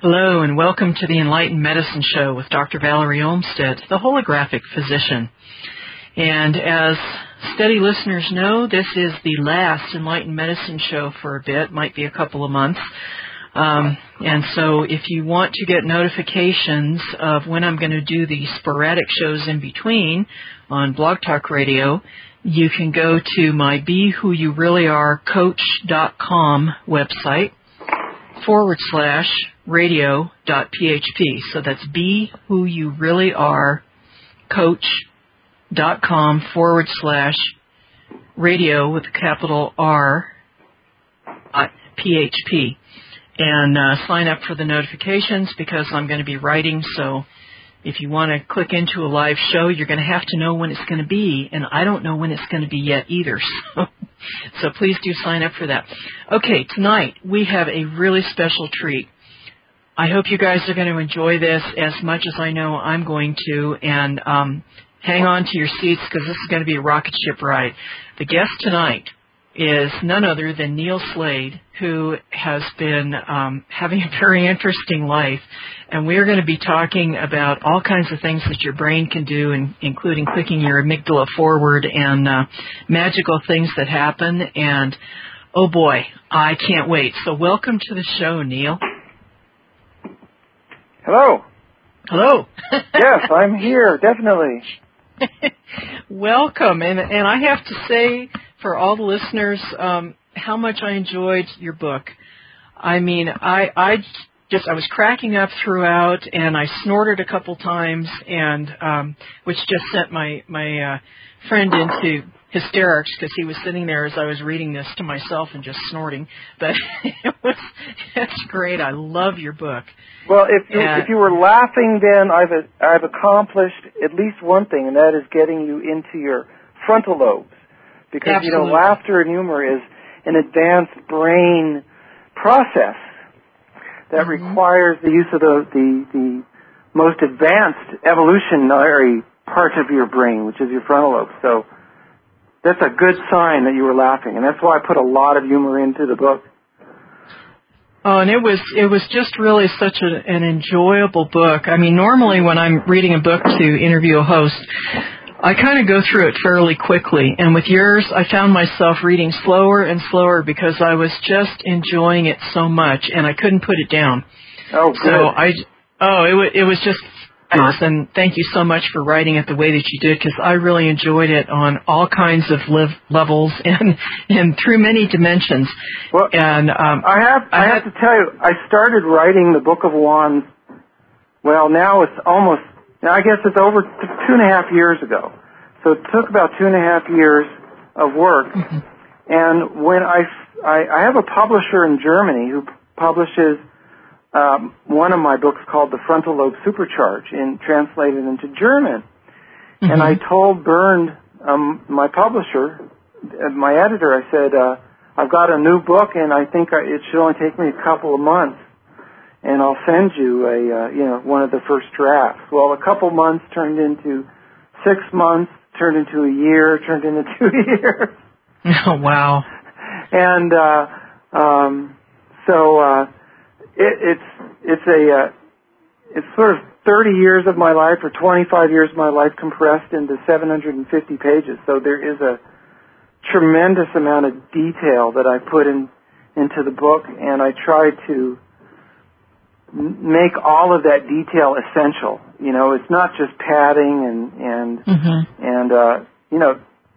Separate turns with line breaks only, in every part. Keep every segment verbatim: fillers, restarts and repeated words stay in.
Hello and welcome to the Enlightened Medicine Show with Doctor Valerie Olmstead, the holographic physician. And as steady listeners know, this is the last Enlightened Medicine Show for a bit, might be a couple of months. Um, and so if you want to get notifications of when I'm going to do the sporadic shows in between on Blog Talk Radio, you can go to my Be Who You Really Are Coach dot com website forward slash radio dot P H P. So that's Be Who You Really Are Coach dot com forward slash radio with a capital R P H P. And uh, sign up for the notifications because I'm going to be writing. So if you want to click into a live show, you're going to have to know when it's going to be. And I don't know when it's going to be yet either. So, so please do sign up for that. Okay, tonight we have a really special treat. I hope you guys are going to enjoy this as much as I know I'm going to. And um, hang on to your seats because this is going to be a rocket ship ride. The guest tonight is none other than Neil Slade, who has been um, having a very interesting life. And we're going to be talking about all kinds of things that your brain can do, in, including clicking your amygdala forward and uh, magical things that happen. And, oh, boy, I can't wait. So welcome to the show, Neil.
Hello.
Hello.
Yes, I'm here, definitely.
Welcome. And, and I have to say, for all the listeners, um, how much I enjoyed your book. I mean, I, I just, I was cracking up throughout, and I snorted a couple times, and um, which just sent my my uh, friend into hysterics because he was sitting there as I was reading this to myself and just snorting. But it was, that's great. I love your book.
Well, if you, if you were laughing, then I've I've accomplished at least one thing, and that is getting you into your frontal lobes. Because,
Absolutely.
you know, laughter and humor is an advanced brain process that mm-hmm. requires the use of the, the, the most advanced evolutionary part of your brain, which is your frontal lobe. So that's a good sign that you were laughing, and that's why I put a lot of humor into the book.
Oh, and it was it was just really such a, an enjoyable book. I mean, normally when I'm reading a book to interview a host, I kind of go through it fairly quickly, and with yours, I found myself reading slower and slower because I was just enjoying it so much, and I couldn't put it down.
Oh, good.
So I, oh, it, w- it was just fabulous, and thank you so much for writing it the way that you did, because I really enjoyed it on all kinds of live levels and and through many dimensions.
Well,
and um,
I have I, I have had, to tell you, I started writing the Book of Wands. Well, now it's almost. Now, I guess it's over two and a half years ago. So it took about two and a half years of work. Mm-hmm. And when I, I, I have a publisher in Germany who publishes um, one of my books called The Frontal Lobe Supercharge, in, translated into German. Mm-hmm. And I told Bernd, um, my publisher, uh, my editor, I said, uh, I've got a new book and I think I, it should only take me a couple of months. And I'll send you a, uh, you know, one of the first drafts. Well, a couple months turned into six months, turned into a year, turned into two years.
Oh, wow.
And, uh, um, so, uh, it, it's, it's a, uh, it's sort of thirty years of my life or twenty-five years of my life compressed into seven hundred fifty pages. So there is a tremendous amount of detail that I put in, into the book, and I try to make all of that detail essential. You know, it's not just padding and and mm-hmm. and uh, you know,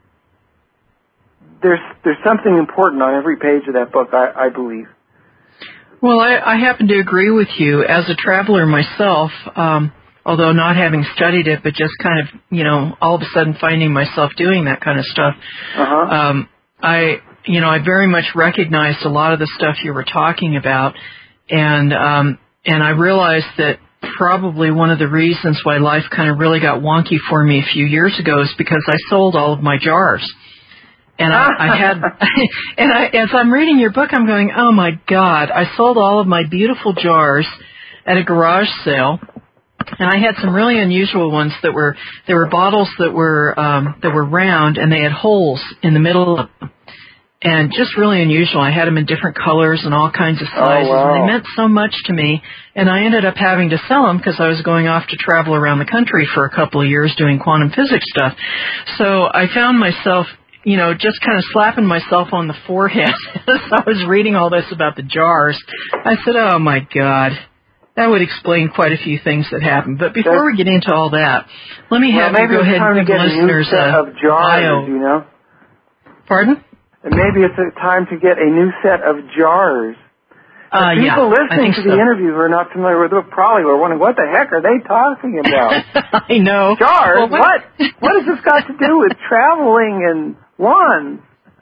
there's there's something important on every page of that book, I, I believe.
Well, I, I happen to agree with you. As a traveler myself, um, although not having studied it, but just kind of, you know, all of a sudden finding myself doing that kind of stuff, uh-huh. um, I, you know, I very much recognized a lot of the stuff you were talking about, and um, And I realized that probably one of the reasons why life kind of really got wonky for me a few years ago is because I sold all of my jars. And I, I had, and I, as I'm reading your book, I'm going, oh my God, I sold all of my beautiful jars at a garage sale. And I had some really unusual ones that were, there were bottles that were, um, that were round and they had holes in the middle of them. and just really unusual. I had them in different colors and all kinds of sizes,
oh, wow.
and they meant so much to me. And I ended up having to sell them because I was going off to travel around the country for a couple of years doing quantum physics stuff. So I found myself, you know, just kind of slapping myself on the forehead as I was reading all this about the jars. I said, oh, my God. That would explain quite a few things that happened. But before
That's,
we get into all that, let me have
well,
you go ahead and give the listeners a
of jars,
bio.
You know?
Pardon?
And maybe it's a time to get a new set of jars.
Uh,
people
yeah,
listening to
so.
the interview who are not familiar with it probably were wondering, what the heck are they talking about?
I know.
Jars?
Well, what?
what? What has this got to do with traveling and wands?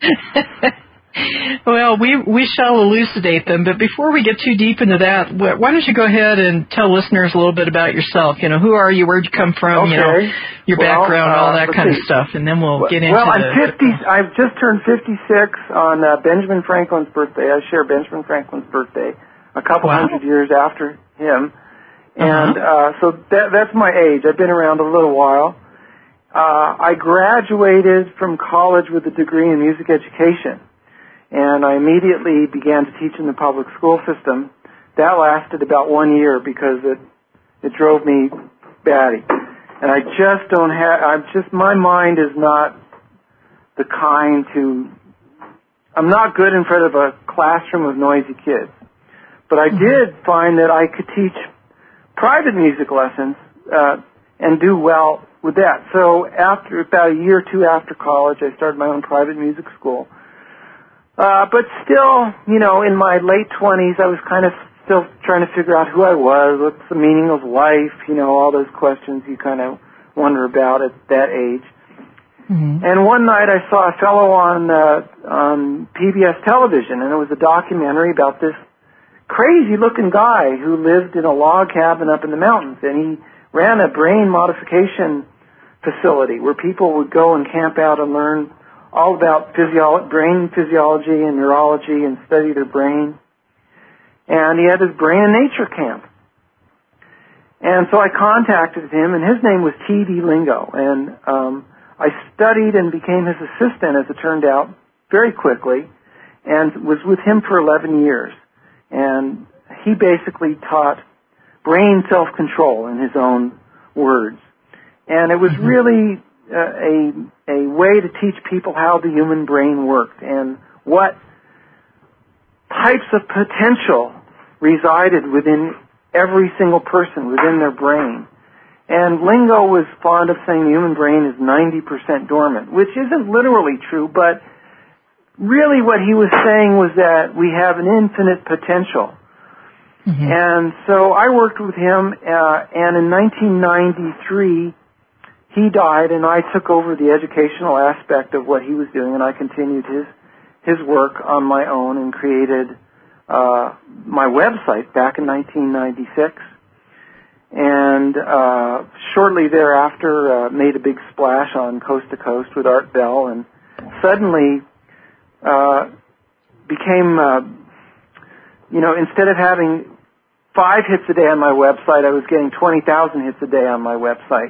Well, we we shall elucidate them, but before we get too deep into that, why don't you go ahead and tell listeners a little bit about yourself? You know, who are you, where'd you come from,
okay.
you know, your
well,
background,
uh,
all that kind
see.
of stuff, and then we'll
well,
get into
Well, I'm
the,
fifty. I've just turned fifty-six on uh, Benjamin Franklin's birthday. I share Benjamin Franklin's birthday a couple
wow.
hundred years after him. And uh-huh. uh, so that, that's my age. I've been around a little while. Uh, I graduated from college with a degree in music education. And I immediately began to teach in the public school system. That lasted about one year because it it drove me batty. And I just don't have, I'm just, my mind is not the kind to, I'm not good in front of a classroom of noisy kids. But I did find that I could teach private music lessons uh, and do well with that. So after about a year or two after college, I started my own private music school. Uh, but still, you know, in my late twenties, I was kind of still trying to figure out who I was, what's the meaning of life, you know, all those questions you kind of wonder about at that age. Mm-hmm. And one night I saw a fellow on, uh, on P B S television, and it was a documentary about this crazy-looking guy who lived in a log cabin up in the mountains, and he ran a brain modification facility where people would go and camp out and learn all about physio- brain physiology and neurology and study their brain. And he had his Brain and Nature camp. And so I contacted him, and his name was T D Lingo. And um, I studied and became his assistant, as it turned out, very quickly, and was with him for eleven years. And he basically taught brain self-control in his own words. And it was really uh, a a way to teach people how the human brain worked and what types of potential resided within every single person, within their brain. And Lingo was fond of saying the human brain is ninety percent dormant, which isn't literally true, but really what he was saying was that we have an infinite potential. Mm-hmm. And so I worked with him, uh, and in nineteen ninety-three, he died, and I took over the educational aspect of what he was doing, and I continued his his work on my own and created uh, my website back in nineteen ninety-six. And uh, shortly thereafter, uh, made a big splash on Coast to Coast with Art Bell, and suddenly uh, became, uh, you know, instead of having five hits a day on my website, I was getting twenty thousand hits a day on my website.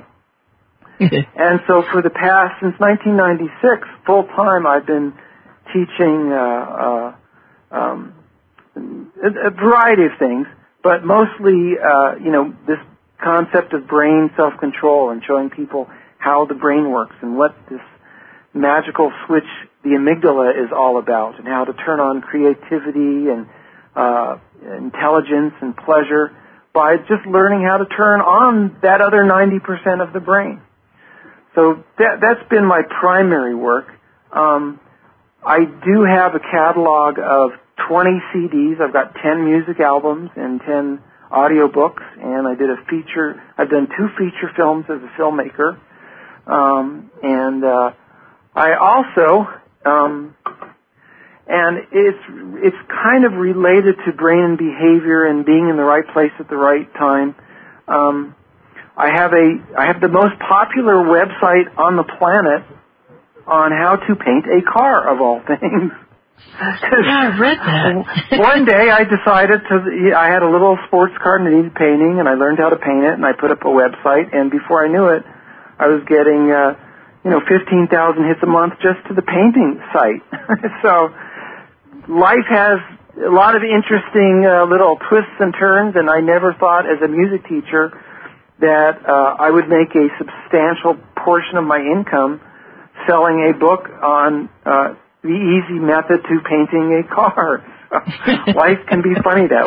And so for the past, since nineteen ninety-six, full time, I've been teaching uh, uh, um, a, a variety of things, but mostly, uh, you know, this concept of brain self-control and showing people how the brain works and what this magical switch, the amygdala, is all about, and how to turn on creativity and uh, intelligence and pleasure by just learning how to turn on that other ninety percent of the brain. So that, that's been my primary work. Um, I do have a catalog of twenty C Ds. I've got ten music albums and ten audio books, and I did a feature. I've done two feature films as a filmmaker, um, and uh, I also, um, and it's it's kind of related to brain and behavior and being in the right place at the right time. Um, I have a I have the most popular website on the planet on how to paint a car, of all things.
Yeah, I read that.
One day I decided to, I had a little sports car and it needed painting, and I learned how to paint it, and I put up a website, and before I knew it, I was getting, uh, you know, fifteen thousand hits a month just to the painting site. So life has a lot of interesting uh, little twists and turns, and I never thought as a music teacher that uh, I would make a substantial portion of my income selling a book on uh, the easy method to painting a car. Life can be funny that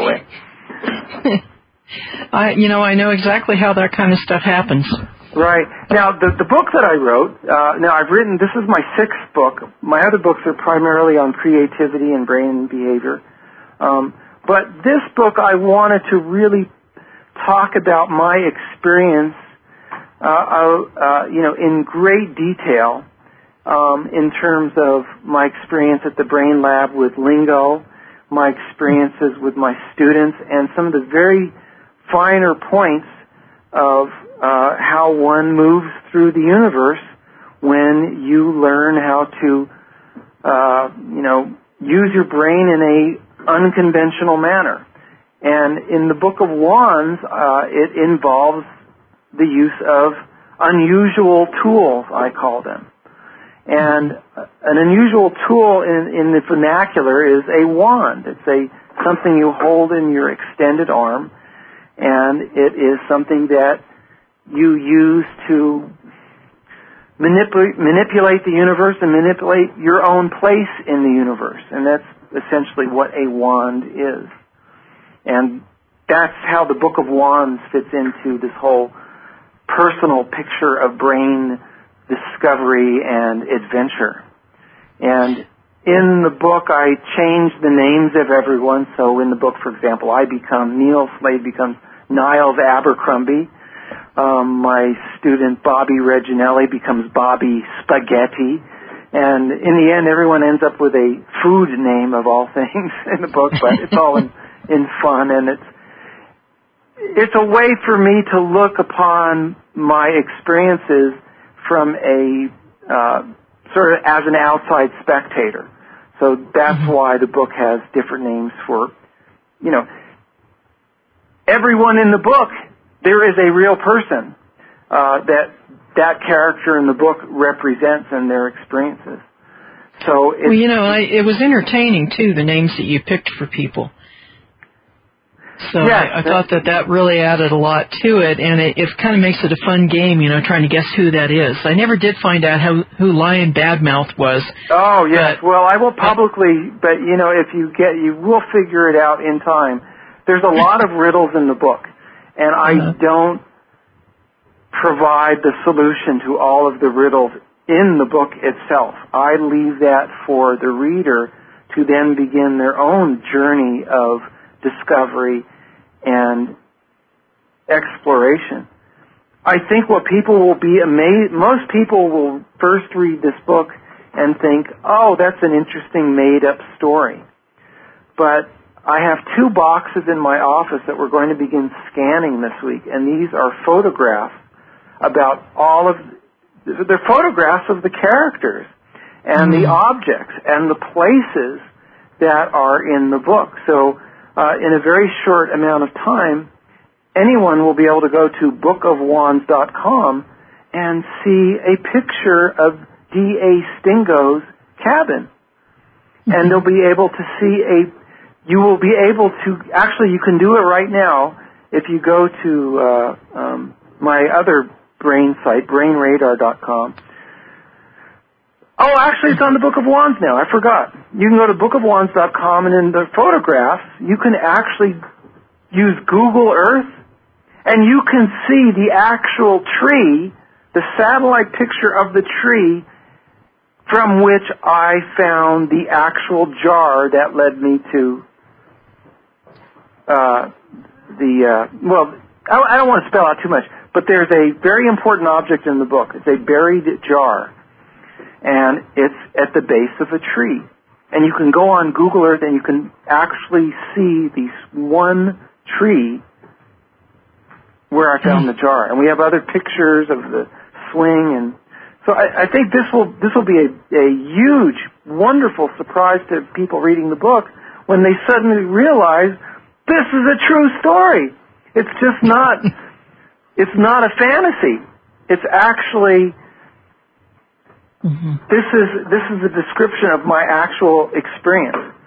way.
I, you know, I know exactly how that kind of stuff happens.
Right. Now, the, the book that I wrote, uh, now I've written, this is my sixth book. My other books are primarily on creativity and brain behavior. Um, but this book, I wanted to really talk about my experience, uh, uh, you know, in great detail, um, in terms of my experience at the Brain Lab with Lingo, my experiences with my students, and some of the very finer points of uh, how one moves through the universe when you learn how to, uh, you know, use your brain in a unconventional manner. And in the Book of Wands, uh, it involves the use of unusual tools, I call them. And an unusual tool in, in the vernacular is a wand. It's a something you hold in your extended arm, and it is something that you use to manipulate, manipulate the universe and manipulate your own place in the universe. And that's essentially what a wand is. And that's how the Book of Wands fits into this whole personal picture of brain discovery and adventure. And in the book, I change the names of everyone. So in the book, for example, I become, Neil Slade becomes Niles Abercrombie. Um, my student Bobby Reginelli becomes Bobby Spaghetti. And in the end, everyone ends up with a food name of all things in the book, but it's all in, in fun, and it's it's a way for me to look upon my experiences from a uh, sort of as an outside spectator. So that's mm-hmm. why the book has different names for, you know, everyone in the book. There is a real person uh, that that character in the book represents and their experiences. So it's,
well, you know, I, it was entertaining too, the names that you picked for people. So
yes,
I, I thought that that really added a lot to it, and it, it kind of makes it a fun game, you know, trying to guess who that is. I never did find out how, who Lion Badmouth was.
Oh, yes.
But,
well, I will publicly, but, you know, if you get, you will figure it out in time. There's a lot of riddles in the book, and I uh-huh. don't provide the solution to all of the riddles in the book itself. I leave that for the reader to then begin their own journey of discovery and exploration. I think what people will be amazed, most people will first read this book and think, oh, that's an interesting made-up story. But I have two boxes in my office that we're going to begin scanning this week, and these are photographs about all of, they're photographs of the characters and mm. the objects and the places that are in the book. So uh, in a very short amount of time, anyone will be able to go to book of wands dot com and see a picture of D A Stingo's cabin. Mm-hmm. And they'll be able to see a, you will be able to, actually you can do it right now if you go to uh, um, my other brain site, brain radar dot com. Oh, actually, it's on the Book of Wands now. I forgot. You can go to book of wands dot com, and in the photographs, you can actually use Google Earth, and you can see the actual tree, the satellite picture of the tree from which I found the actual jar that led me to uh, the, uh, well, I, I don't want to spell out too much, but there's a very important object in the book. It's a buried jar, and it's at the base of a tree. And you can go on Google Earth and you can actually see this one tree where I found the jar. And we have other pictures of the swing, and so I, I think this will this will be a, a huge, wonderful surprise to people reading the book when they suddenly realize this is a true story. It's just not it's not a fantasy. It's actually mm-hmm. this is this is a description of my actual experience.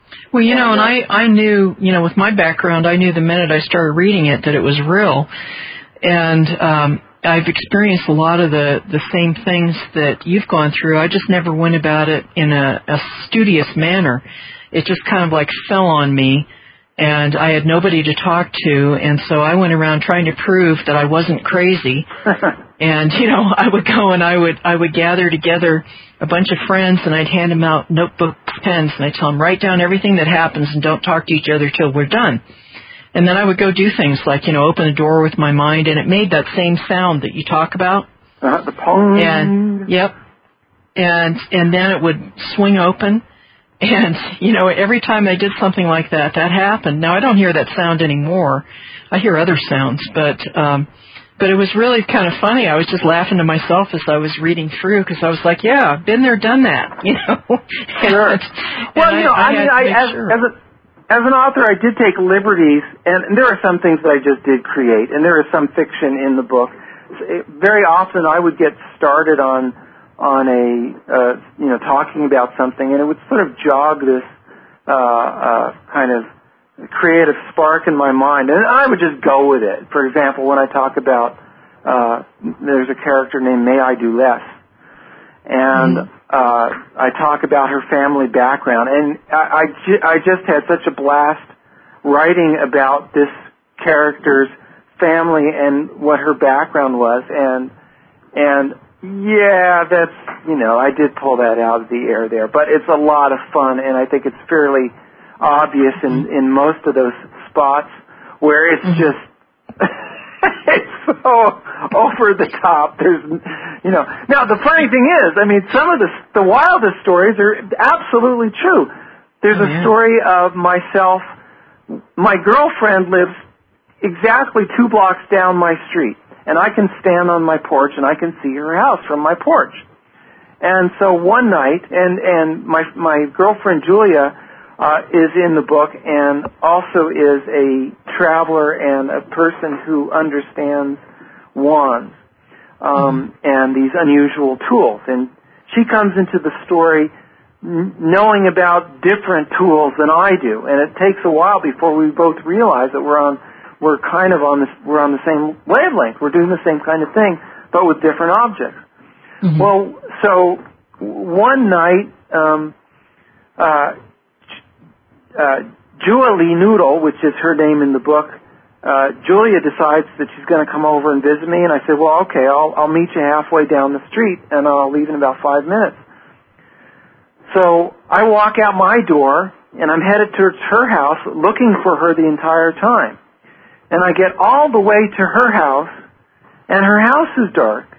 Well, you know, and I, I knew, you know, with my background, I knew the minute I started reading it that it was real. And um, I've experienced a lot of the, the same things that you've gone through. I just never went about it in a, a studious manner. It just kind of like fell on me, and I had nobody to talk to, and so I went around trying to prove that I wasn't crazy. And, you know, I would go and I would I would gather together a bunch of friends, and I'd hand them out notebooks, pens, and I'd tell them, write down everything that happens and don't talk to each other till we're done. And then I would go do things like, you know, open a door with my mind, and it made that same sound that you talk about.
Uh, the pong.
And, yep. And, and then it would swing open. And, you know, every time I did something like that, that happened. Now, I don't hear that sound anymore. I hear other sounds, but, um, but it was really kind of funny. I was just laughing to myself as I was reading through, because I was like, yeah, I've been there, done that, you know.
Sure.
and,
well,
and
you know, I, I mean, I, as,
sure.
as, a, as an author, I did take liberties, and, and there are some things that I just did create, and there is some fiction in the book. It, very often I would get started on on a, uh, you know, talking about something, and it would sort of jog this uh, uh, kind of creative spark in my mind, and I would just go with it. For example, when I talk about, uh, there's a character named May I Do Less, and mm-hmm. uh, I talk about her family background, and I, I, ju- I just had such a blast writing about this character's family and what her background was, and and yeah, that's, you know, I did pull that out of the air there, but it's a lot of fun, and I think it's fairly obvious in, in most of those spots where it's mm-hmm. just, it's so over the top. There's, you know, now the funny thing is, I mean, some of the, the wildest stories are absolutely true. There's oh, a yeah. story of myself, my girlfriend lives exactly two blocks down my street. And I can stand on my porch and I can see her house from my porch. And so one night, and, and my, my girlfriend Julia, uh, is in the book and also is a traveler and a person who understands wands, um, mm-hmm. and these unusual tools. And she comes into the story n- knowing about different tools than I do. And it takes a while before we both realize that we're on We're kind of on this, we're on the same wavelength. We're doing the same kind of thing, but with different objects. Mm-hmm. Well, so one night, um, uh, uh, Julie Noodle, which is her name in the book, uh, Julia decides that she's going to come over and visit me, and I said, well, okay, I'll, I'll meet you halfway down the street, and I'll leave in about five minutes. So I walk out my door, and I'm headed towards her house, looking for her the entire time. And I get all the way to her house, and her house is dark.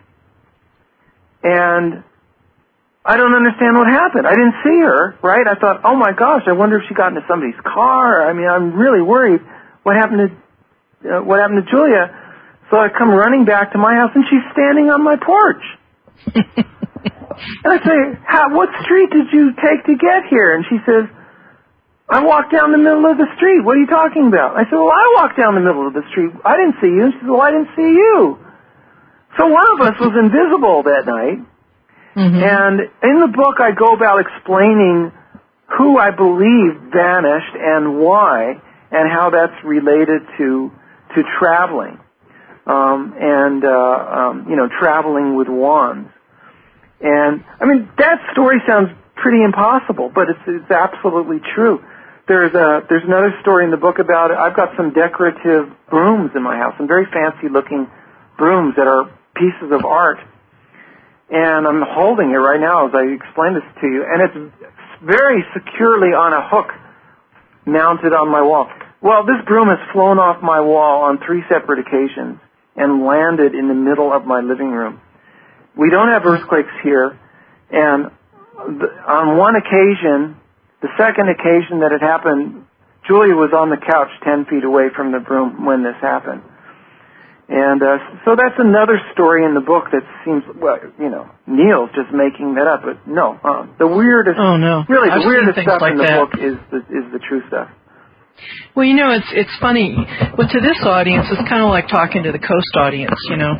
And I don't understand what happened. I didn't see her, right? I thought, oh my gosh, I wonder if she got into somebody's car. I mean, I'm really worried. What happened to, uh, what happened to Julia? So I come running back to my house, and she's standing on my porch. And I say, How, what street did you take to get here? And she says, I walked down the middle of the street. What are you talking about? I said, well, I walked down the middle of the street. I didn't see you. And she said, well, I didn't see you. So one of us was invisible that night. Mm-hmm. And in the book, I go about explaining who I believe vanished and why, and how that's related to to traveling, um, and uh, um, you know, traveling with wands. And I mean, that story sounds pretty impossible, but it's it's absolutely true. There's a there's another story in the book about it. I've got some decorative brooms in my house, some very fancy looking brooms that are pieces of art. And I'm holding it right now as I explain this to you, and it's very securely on a hook mounted on my wall. Well, this broom has flown off my wall on three separate occasions and landed in the middle of my living room. We don't have earthquakes here, and on one occasion, the second occasion that it happened, Julia was on the couch ten feet away from the broom when this happened. And uh, so that's another story in the book that seems, well, you know, Neil's just making that up, but no. Uh, the weirdest,
oh, no.
really, the
I've
weirdest stuff
like
in the
that.
book is the, is the true stuff.
Well, you know, it's it's funny. Well, to this audience, it's kind of like talking to the Coast audience, you know.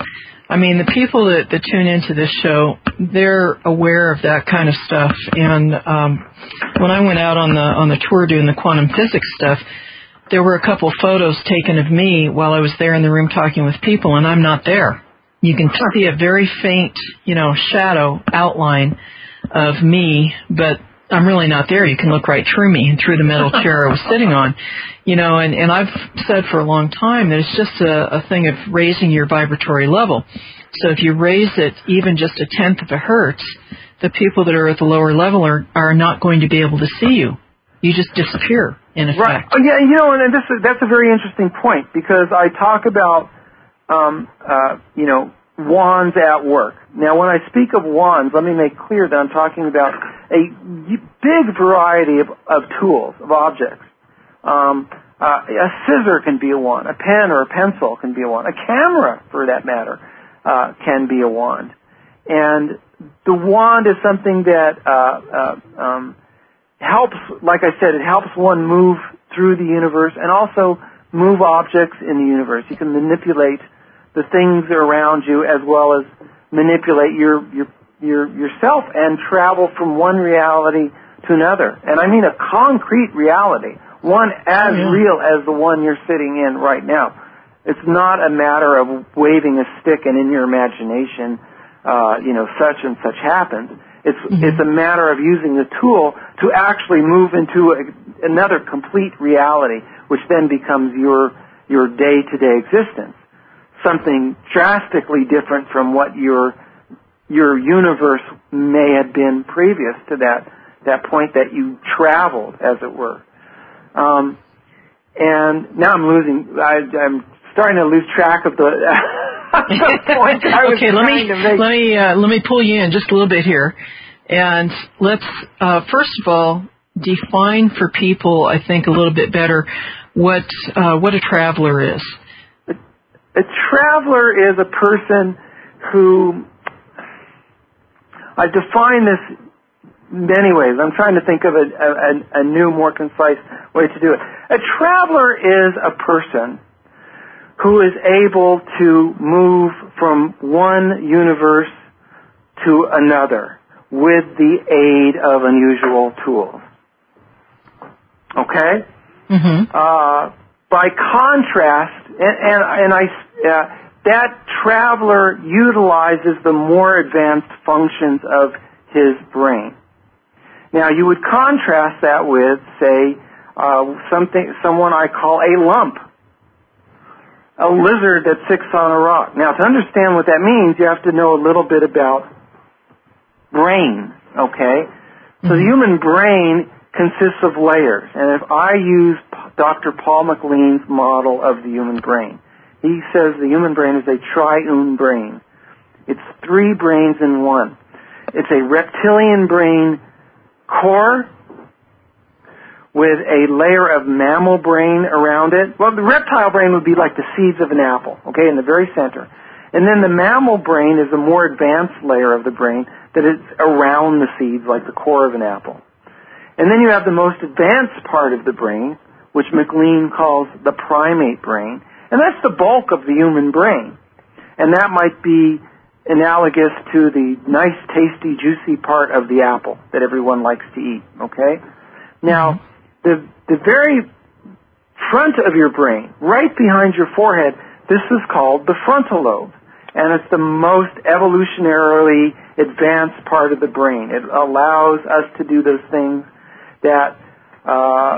I mean, the people that, that tune into this show, they're aware of that kind of stuff. And um, when I went out on the on the tour doing the quantum physics stuff, there were a couple photos taken of me while I was there in the room talking with people, and I'm not there. You can see a very faint, you know, shadow outline of me, but I'm really not there. You can look right through me and through the metal chair I was sitting on. You know, and, and I've said for a long time that it's just a, a thing of raising your vibratory level. So if you raise it even just a tenth of a hertz, the people that are at the lower level are, are not going to be able to see you. You just disappear, in effect.
Right. Oh, yeah, you know, and this is, that's a very interesting point, because I talk about, um, uh, you know, wands at work. Now, when I speak of wands, let me make clear that I'm talking about a big variety of, of tools, of objects. Um, uh, a scissor can be a wand. A pen or a pencil can be a wand. A camera, for that matter, uh, can be a wand. And the wand is something that uh, uh, um, helps, like I said, it helps one move through the universe and also move objects in the universe. You can manipulate the things around you as well as manipulate your, your, your yourself and travel from one reality to another. And I mean a concrete reality, one as
yeah.
real as the one you're sitting in right now. It's not a matter of waving a stick and in your imagination, uh, you know, such and such happens. It's mm-hmm. it's a matter of using the tool to actually move into a, another complete reality, which then becomes your your day-to-day existence. Something drastically different from what your your universe may have been previous to that that point that you traveled, as it were. Um, and now I'm losing. I, I'm starting to lose track of the, the point I was
okay, let
trying
me
to make.
let me uh, let me pull you in just a little bit here, and let's uh, first of all define for people, I think, a little bit better what uh, what a traveler is.
A traveler is a person who, I define this many ways. I'm trying to think of a, a, a new, more concise way to do it. A traveler is a person who is able to move from one universe to another with the aid of unusual tools. Okay?
Mm-hmm.
Uh, by contrast, and, and, and I, uh, that traveler utilizes the more advanced functions of his brain. Now, you would contrast that with, say, uh, something, someone I call a lump, a lizard that sits on a rock. Now, to understand what that means, you have to know a little bit about brain, okay? Mm-hmm. So the human brain consists of layers, and if I use Doctor Paul MacLean's model of the human brain, he says the human brain is a triune brain. It's three brains in one. It's a reptilian brain core with a layer of mammal brain around it. Well, the reptile brain would be like the seeds of an apple, okay, in the very center. And then the mammal brain is a more advanced layer of the brain that is around the seeds, like the core of an apple. And then you have the most advanced part of the brain, which MacLean calls the primate brain. And that's the bulk of the human brain. And that might be analogous to the nice, tasty, juicy part of the apple that everyone likes to eat, okay? Now, the the very front of your brain, right behind your forehead, this is called the frontal lobe. And it's the most evolutionarily advanced part of the brain. It allows us to do those things that uh,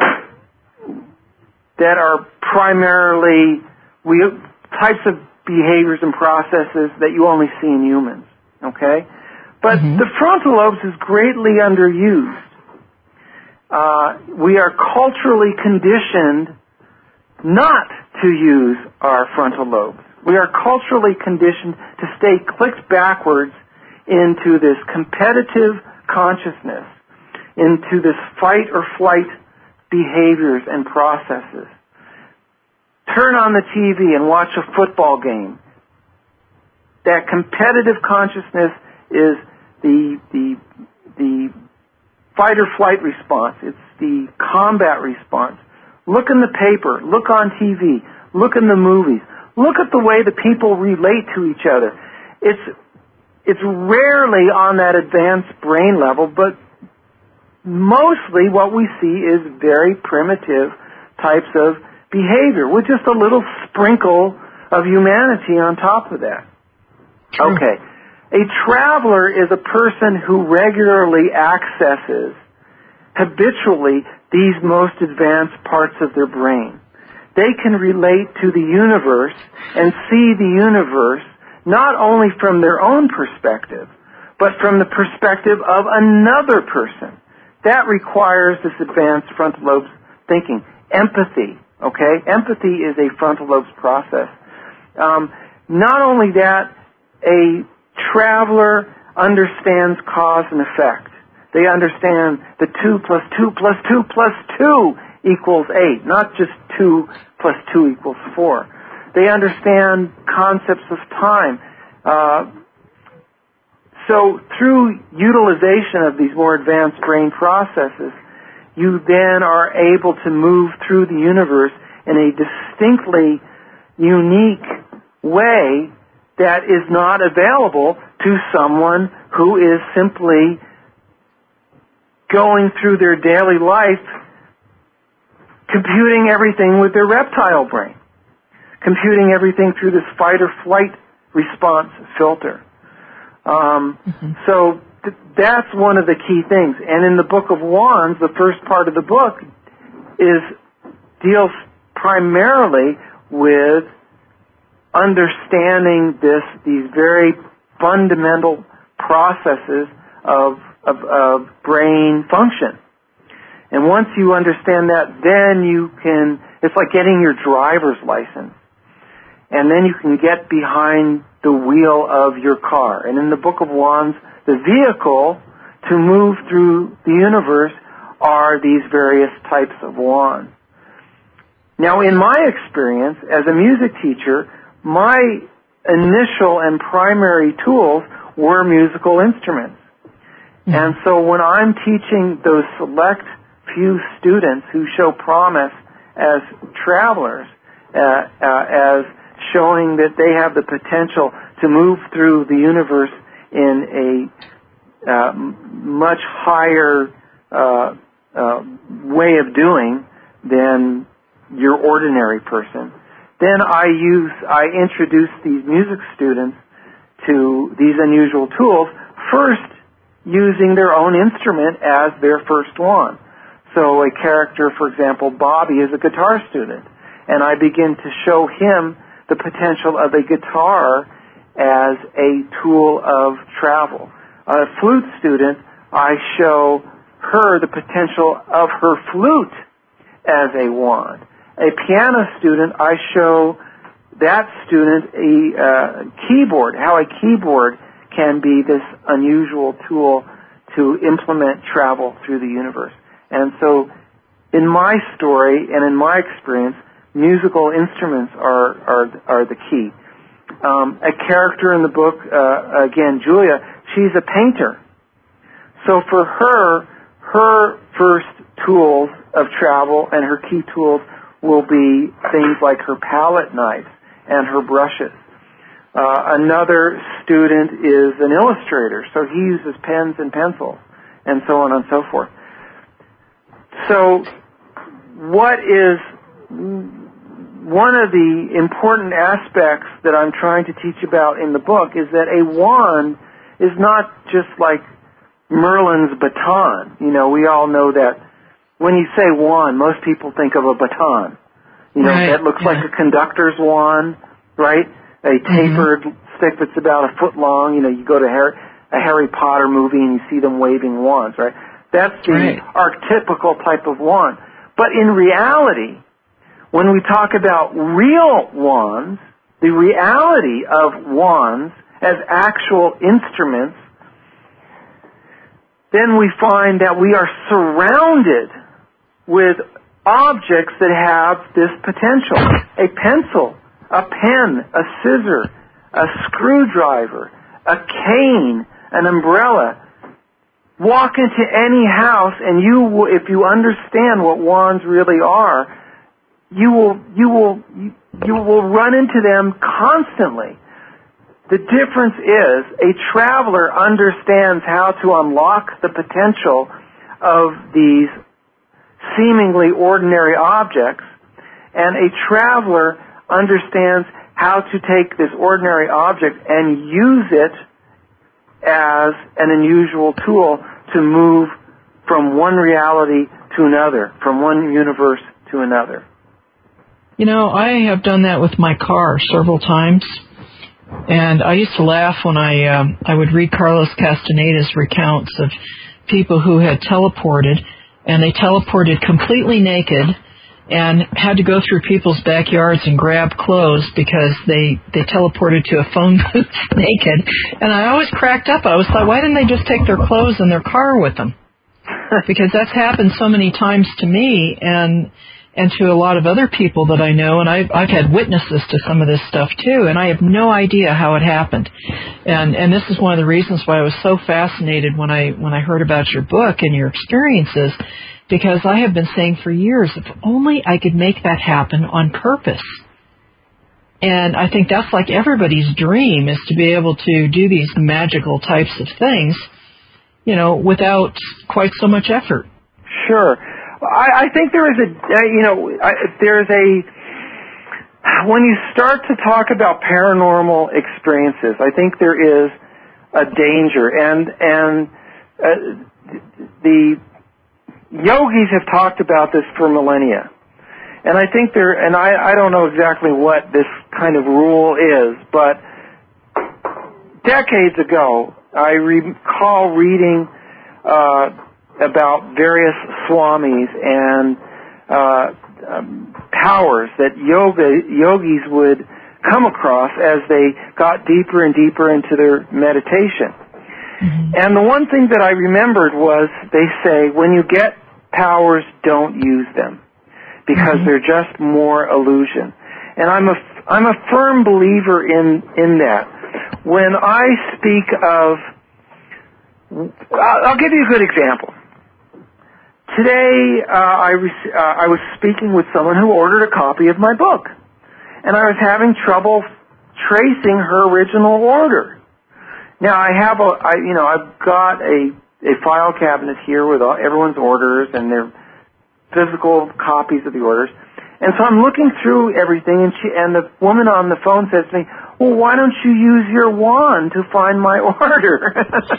that are primarily we types of behaviors and processes that you only see in humans, okay? But mm-hmm. the frontal lobes is greatly underused. Uh, we are culturally conditioned not to use our frontal lobes. We are culturally conditioned to stay clicked backwards into this competitive consciousness, into this fight or flight behaviors and processes. Turn on the T V and watch a football game. That competitive consciousness is the the the fight or flight response. It's the combat response. Look in the paper. Look on T V. Look in the movies. Look at the way the people relate to each other. it's it's rarely on that advanced brain level, but mostly what we see is very primitive types of behavior with just a little sprinkle of humanity on top of that.
True.
Okay. A traveler is a person who regularly accesses habitually these most advanced parts of their brain. They can relate to the universe and see the universe not only from their own perspective, but from the perspective of another person. That requires this advanced frontal lobe thinking. Empathy, okay? Empathy is a frontal lobe process. Um, not only that, a traveler understands cause and effect. They understand that two plus two plus two plus two equals eight, not just two plus two equals four. They understand concepts of time. Uh, so through utilization of these more advanced brain processes, you then are able to move through the universe in a distinctly unique way that is not available to someone who is simply going through their daily life computing everything with their reptile brain, computing everything through this fight or flight response filter. Um, mm-hmm. So th- that's one of the key things. And in the Book of Wands, the first part of the book is deals primarily with understanding this, these very fundamental processes of, of, of brain function. And once you understand that, then you can, it's like getting your driver's license. And then you can get behind the wheel of your car. And in the Book of Wands, the vehicle to move through the universe are these various types of wands. Now, in my experience as a music teacher, my initial and primary tools were musical instruments. Mm-hmm. And so when I'm teaching those select few students who show promise as travelers, uh, uh, as showing that they have the potential to move through the universe in a uh, much higher uh, uh, way of doing than your ordinary person, then I use, I introduce these music students to these unusual tools, first using their own instrument as their first one. So a character, for example, Bobby, is a guitar student, and I begin to show him the potential of a guitar as a tool of travel. A flute student, I show her the potential of her flute as a wand. A piano student, I show that student a uh, keyboard, how a keyboard can be this unusual tool to implement travel through the universe. And so in my story and in my experience, musical instruments are, are, are the key. Um, a character in the book, uh, again, Julia, she's a painter. So for her, her first tools of travel and her key tools will be things like her palette knives and her brushes. Uh, another student is an illustrator, so he uses pens and pencils, and so on and so forth. So what is one of the important aspects that I'm trying to teach about in the book is that a wand is not just like Merlin's baton. You know, we all know that when you say wand, most people think of a baton. You know,
right.
that looks
yeah.
like a conductor's wand, right? A tapered mm-hmm. stick that's about a foot long. You know, you go to Harry, a Harry Potter movie and you see them waving wands, right? That's the
right.
archetypical type of wand. But in reality, when we talk about real wands, the reality of wands as actual instruments, then we find that we are surrounded with objects that have this potential. A pencil, a pen, a scissor, a screwdriver, a cane, an umbrella. Walk into any house and you will, if you understand what wands really are, you will, you will, you will run into them constantly. The difference is a traveler understands how to unlock the potential of these seemingly ordinary objects, and a traveler understands how to take this ordinary object and use it as an unusual tool to move from one reality to another, from one universe to another.
You know, I have done that with my car several times, and I used to laugh when I um, I would read Carlos Castaneda's recounts of people who had teleported, and they teleported completely naked and had to go through people's backyards and grab clothes because they, they teleported to a phone booth naked. And I always cracked up. I was like, why didn't they just take their clothes in their car with them? Because that's happened so many times to me and and to a lot of other people that I know, and I've, I've had witnesses to some of this stuff too, and I have no idea how it happened. And and this is one of the reasons why I was so fascinated when I when I heard about your book and your experiences, because I have been saying for years, if only I could make that happen on purpose. And I think that's like everybody's dream, is to be able to do these magical types of things, you know, without quite so much effort.
Sure. I, I think there is a, uh, you know, I, there's a, when you start to talk about paranormal experiences, I think there is a danger. And, and uh, the yogis have talked about this for millennia. And I think there, and I, I don't know exactly what this kind of rule is, but decades ago, I recall reading uh, about various swamis and uh, um, powers that yoga yogis would come across as they got deeper and deeper into their meditation. Mm-hmm. And the one thing that I remembered was they say, when you get powers, don't use them, because mm-hmm. they're just more illusion. And I'm a, I'm a firm believer in, in that. When I speak of, I'll give you a good example. Today, uh, I, re- uh, I was speaking with someone who ordered a copy of my book, and I was having trouble tracing her original order. Now, I have a, I, you know, I've got a, a file cabinet here with all, everyone's orders and their physical copies of the orders. And so I'm looking through everything, and she, and the woman on the phone says to me, well, why don't you use your wand to find my order?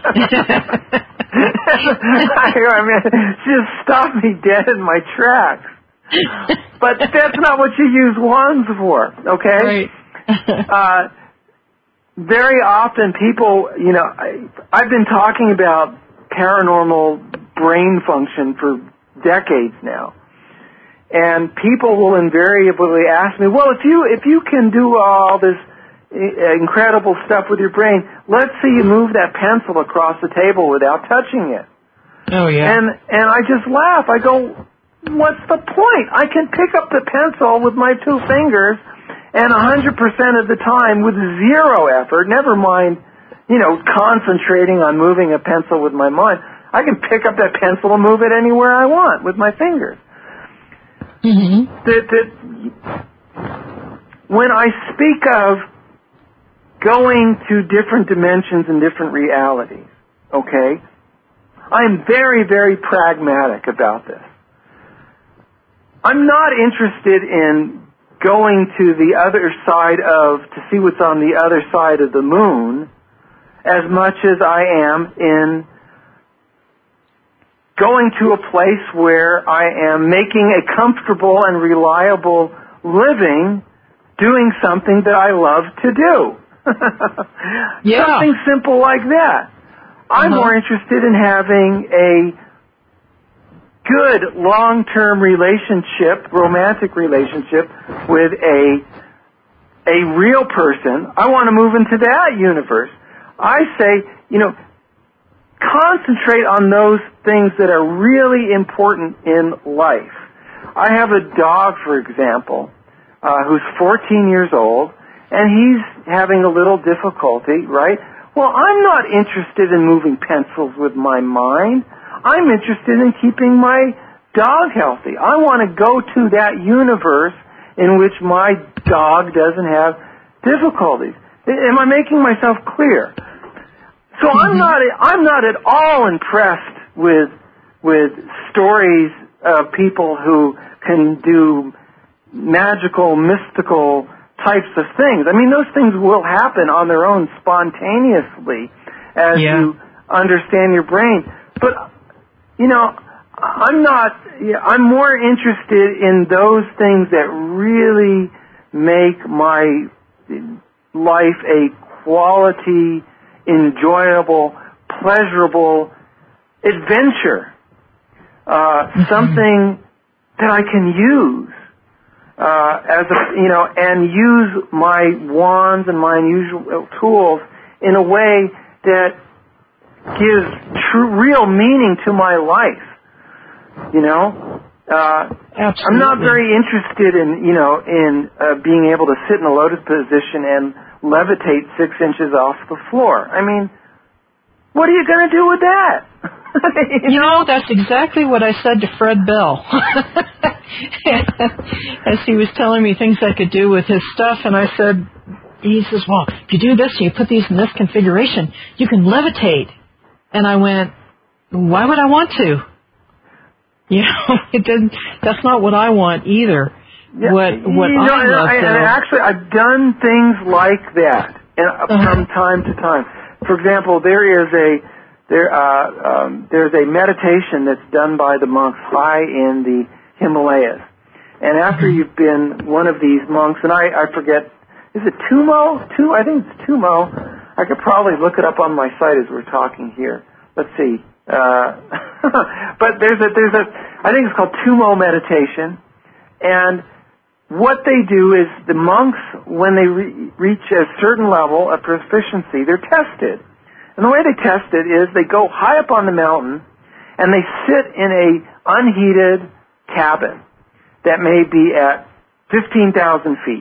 I mean, she just stopped me dead in my tracks. But that's not what you use wands for, okay?
Right.
uh, very often people, you know, I, I've been talking about paranormal brain function for decades now. And people will invariably ask me, well, if you if you can do all this incredible stuff with your brain, let's see you move that pencil across the table without touching it.
Oh, yeah.
And and I just laugh. I go, what's the point? I can pick up the pencil with my two fingers, and one hundred percent of the time with zero effort, never mind, you know, concentrating on moving a pencil with my mind, I can pick up that pencil and move it anywhere I want with my fingers.
Mm-hmm.
That, that when I speak of going to different dimensions and different realities, okay, I'm very, very pragmatic about this. I'm not interested in going to the other side of, to see what's on the other side of the moon, as much as I am in going to a place where I am making a comfortable and reliable living doing something that I love to do.
Yeah.
Something simple like that. I'm uh-huh. more interested in having a good long-term relationship, romantic relationship with a a real person. I want to move into that universe. I say, you know, concentrate on those things that are really important in life. I have a dog, for example, uh, who's fourteen years old, and he's having a little difficulty, right? Well, I'm not interested in moving pencils with my mind. I'm interested in keeping my dog healthy. I want to go to that universe in which my dog doesn't have difficulties. Am I making myself clear? So mm-hmm. I'm not I'm not at all impressed with with stories of people who can do magical, mystical types of things. I mean, those things will happen on their own spontaneously as yeah. you understand your brain. But, you know, I'm not, I'm more interested in those things that really make my life a quality, enjoyable, pleasurable adventure. Uh, mm-hmm. Something that I can use. Uh, as a, you know, and use my wands and my unusual tools in a way that gives true, real meaning to my life. You know, uh,
Absolutely.
I'm not very interested in, you know, in uh, being able to sit in a lotus position and levitate six inches off the floor. I mean, what are you going to do with that?
You know, that's exactly what I said to Fred Bell as he was telling me things I could do with his stuff. And I said, he says, well, if you do this and you put these in this configuration, you can levitate. And I went, why would I want to? You know, it didn't, that's not what I want either.
Yeah,
what what
you know,
I love,
I,
though,
and actually, I've done things like that and, uh, uh-huh. from time to time. For example, there is a There, uh, um, there's a meditation that's done by the monks high in the Himalayas. And after you've been one of these monks, and I, I forget, is it Tumo? Tu, I think it's Tumo. I could probably look it up on my site as we're talking here. Let's see. Uh, but there's a, there's a, I think it's called Tumo meditation. And what they do is the monks, when they re- reach a certain level of proficiency, they're tested. And the way they test it is they go high up on the mountain and they sit in a unheated cabin that may be at fifteen thousand feet.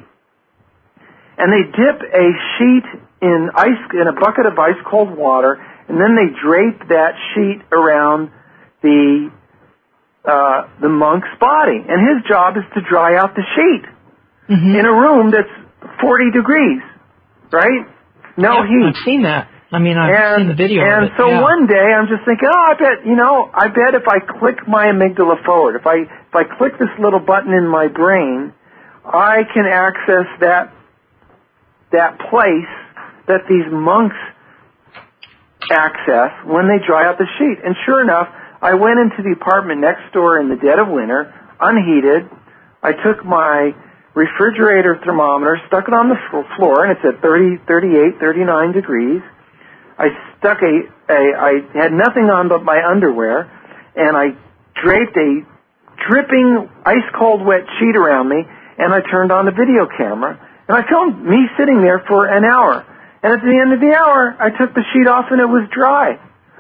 And they dip a sheet in ice, in a bucket of ice cold water, and then they drape that sheet around the, uh, the monk's body. And his job is to dry out the sheet mm-hmm. in a room that's forty degrees, right? No
yep,
heat.
I've seen that. I mean, I've
and,
seen the video
And
of it,
so
yeah.
one day I'm just thinking, oh, I bet, you know, I bet if I click my amygdala forward, if I if I click this little button in my brain, I can access that that place that these monks access when they dry out the sheet. And sure enough, I went into the apartment next door in the dead of winter, unheated. I took my refrigerator thermometer, stuck it on the floor, and it's at thirty, thirty-eight, thirty-nine degrees. I stuck a, a, I had nothing on but my underwear, and I draped a dripping ice-cold wet sheet around me, and I turned on the video camera, and I filmed me sitting there for an hour. And at the end of the hour, I took the sheet off and it was dry.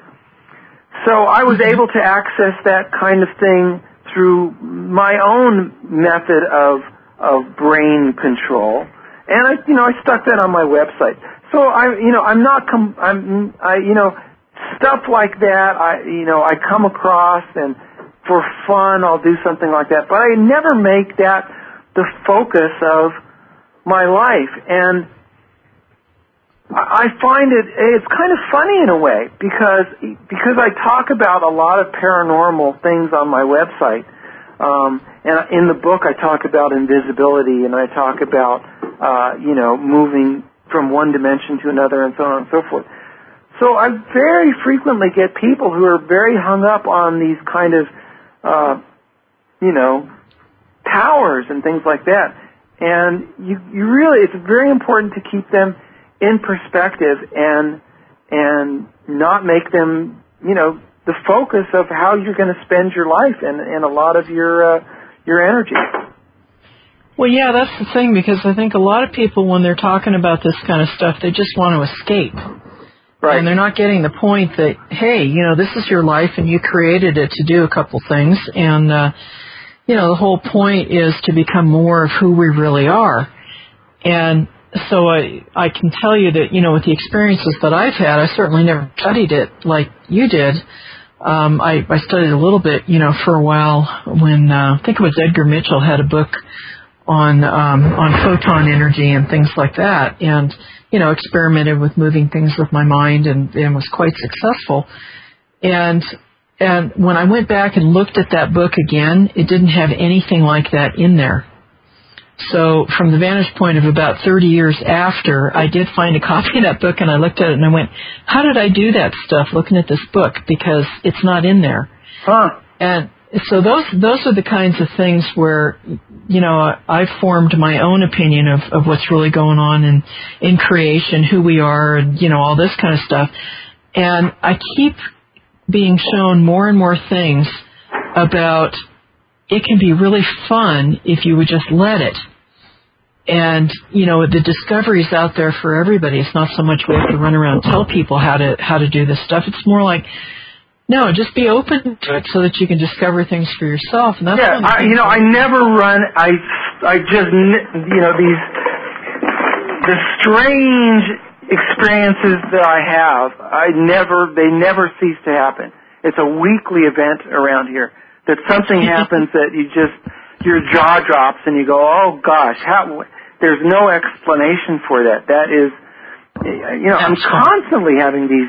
So I was able to access that kind of thing through my own method of, of brain control. And I, you know, I stuck that on my website. So I, you know, I'm not, com- I'm, I, you know, stuff like that. I, you know, I come across, and for fun, I'll do something like that. But I never make that the focus of my life. And I find it, it's kind of funny in a way because because I talk about a lot of paranormal things on my website. Um, and in the book, I talk about invisibility, and I talk about, uh, you know, moving from one dimension to another, and so on and so forth. So I very frequently get people who are very hung up on these kind of, uh, you know, powers and things like that. And you, you really, it's very important to keep them in perspective and and not make them, you know, the focus of how you're going to spend your life and, and a lot of your uh, your energy.
Well, yeah, that's the thing, because I think a lot of people, when they're talking about this kind of stuff, they just want to escape.
Right.
And they're not getting the point that, hey, you know, this is your life and you created it to do a couple things. And, uh, you know, the whole point is to become more of who we really are. And so I, I can tell you that, you know, with the experiences that I've had, I certainly never studied it like you did. Um, I, I studied a little bit, you know, for a while when, uh, I think it was Edgar Mitchell had a book on um, on photon energy and things like that, and you know, experimented with moving things with my mind, and, and was quite successful. And and when I went back and looked at that book again, it didn't have anything like that in there. So from the vantage point of about thirty years after, I did find a copy of that book, and I looked at it and I went, how did I do that stuff looking at this book? Because it's not in there.
Huh.
And so those those are the kinds of things where, you know, I've formed my own opinion of, of what's really going on in, in creation, who we are, and, you know, all this kind of stuff. And I keep being shown more and more things about it can be really fun if you would just let it. And, you know, the discovery's out there for everybody. It's not so much we have to run around and tell people how to how to do this stuff. It's more like, no, just be open to it so that you can discover things for yourself. And that's
yeah, I, you know, I never run. I, I just, you know, these the strange experiences that I have. I never, they never cease to happen. It's a weekly event around here. That something happens that you just your jaw drops and you go, oh gosh, how? There's no explanation for that. That is, you know, I'm constantly having these,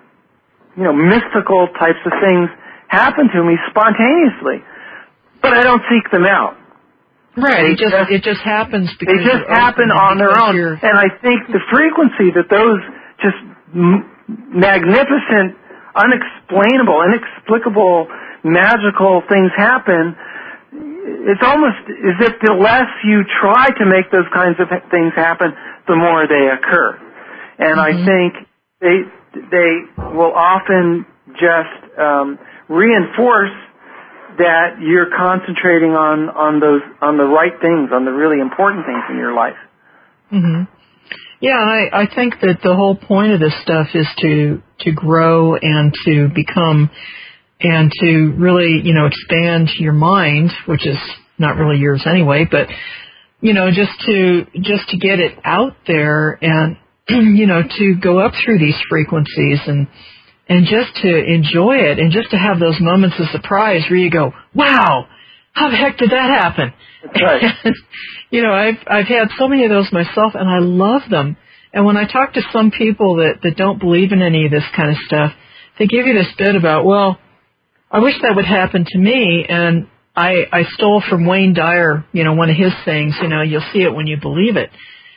you know, mystical types of things happen to me spontaneously, but I don't seek them out.
Right,
They
it just,
just
it just happens because
they just happen on their own.
You're...
And I think the frequency that those just m- magnificent, unexplainable, inexplicable, magical things happen, it's almost as if the less you try to make those kinds of things happen, the more they occur. And mm-hmm. I think they they will often just um, reinforce that you're concentrating on, on those on the right things, on the really important things in your life.
Mm-hmm. Yeah, I, I think that the whole point of this stuff is to to grow and to become and to really, you know, expand your mind, which is not really yours anyway, but you know, just to just to get it out there and you know, to go up through these frequencies and and just to enjoy it and just to have those moments of surprise where you go, wow, how the heck did that happen?
That's right.
And, you know, I've I've had so many of those myself, and I love them. And when I talk to some people that, that don't believe in any of this kind of stuff, they give you this bit about, well, I wish that would happen to me, and I, I stole from Wayne Dyer, you know, one of his sayings, you know, you'll see it when you believe it.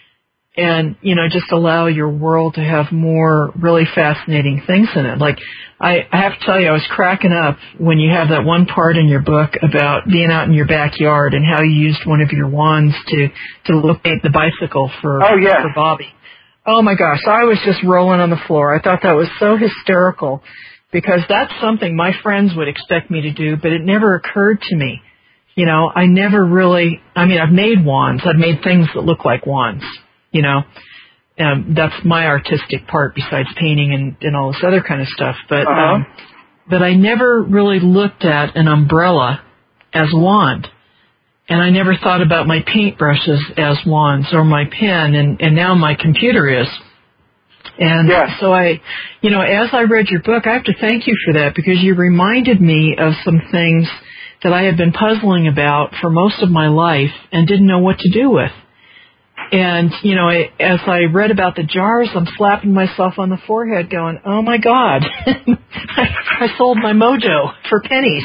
And, you know, just allow your world to have more really fascinating things in it. Like, I, I have to tell you, I was cracking up when you have that one part in your book about being out in your backyard and how you used one of your wands to, to locate the bicycle for,
oh, yeah.
for Bobby. Oh, my gosh, I was just rolling on the floor. I thought that was so hysterical because that's something my friends would expect me to do, but it never occurred to me. You know, I never really, I mean, I've made wands. I've made things that look like wands. You know, um, that's my artistic part besides painting and, and all this other kind of stuff. But
uh-huh.
um, but I never really looked at an umbrella as a wand. And I never thought about my paintbrushes as wands or my pen, and, and now my computer is. And
yeah.
so I, you know, as I read your book, I have to thank you for that because you reminded me of some things that I had been puzzling about for most of my life and didn't know what to do with. And, you know, I, as I read about the jars, I'm slapping myself on the forehead going, oh, my God, I, I sold my mojo for pennies.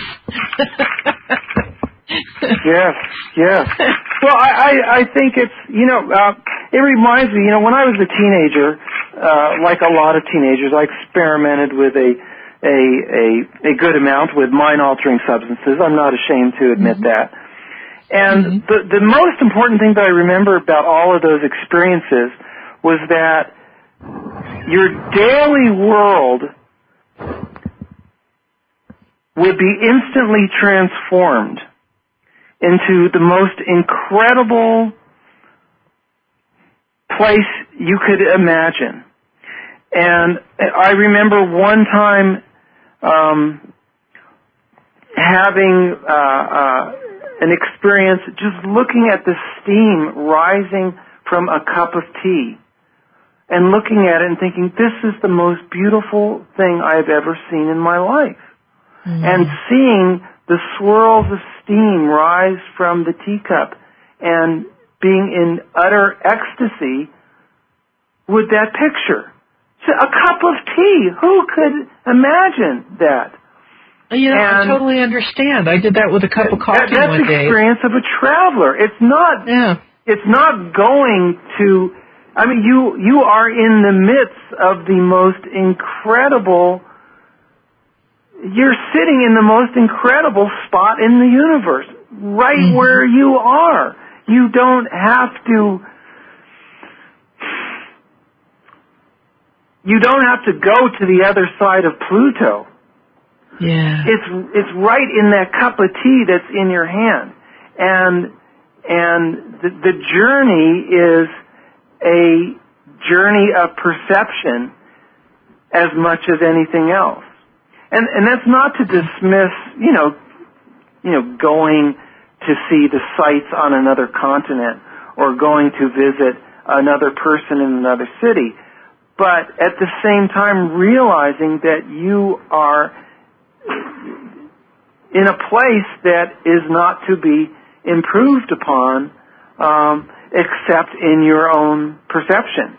Yes, yes. Well, I, I, I think it's, you know, uh, it reminds me, you know, when I was a teenager, uh, like a lot of teenagers, I experimented with a, a, a, a good amount with mind-altering substances. I'm not ashamed to admit mm-hmm. that. And mm-hmm. the, the most important thing that I remember about all of those experiences was that your daily world would be instantly transformed into the most incredible place you could imagine. And I remember one time um, having uh, uh, an experience just looking at the steam rising from a cup of tea and looking at it and thinking, this is the most beautiful thing I've ever seen in my life. Mm. And seeing the swirls of steam rise from the teacup and being in utter ecstasy with that picture. So a cup of tea. Who could imagine that?
You know,
and
I totally understand. I did that with a cup of coffee
that,
one day.
That's the experience of a traveler. It's not.
Yeah.
It's not going to. I mean, you you are in the midst of the most incredible. You're sitting in the most incredible spot in the universe, right mm-hmm. where you are. You don't have to. You don't have to go to the other side of Pluto.
Yeah.
It's it's right in that cup of tea that's in your hand, and and the, the journey is a journey of perception as much as anything else, and and that's not to dismiss you know you know going to see the sights on another continent or going to visit another person in another city, but at the same time realizing that you are in a place that is not to be improved upon um, except in your own perception.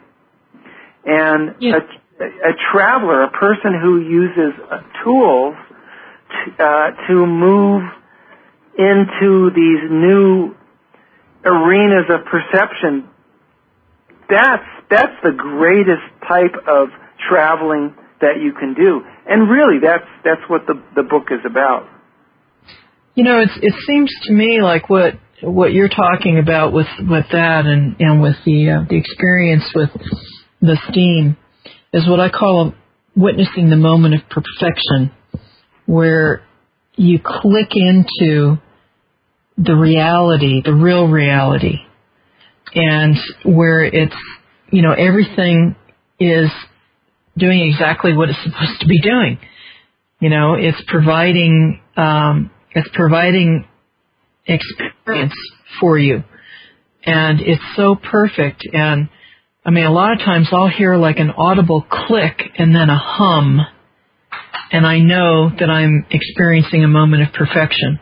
And
yeah.
a, a traveler, a person who uses uh, tools to, uh, to move into these new arenas of perception, that's that's the greatest type of traveling that you can do. And really, that's that's what the the book is about.
You know, it's, it seems to me like what what you're talking about with, with that and, and with the uh, the experience with the steam is what I call witnessing the moment of perfection, where you click into the reality, the real reality, and where it's, you know, everything is doing exactly what it's supposed to be doing. You know, it's providing um, it's providing experience for you, and it's so perfect. And I mean, a lot of times I'll hear like an audible click and then a hum, and I know that I'm experiencing a moment of perfection.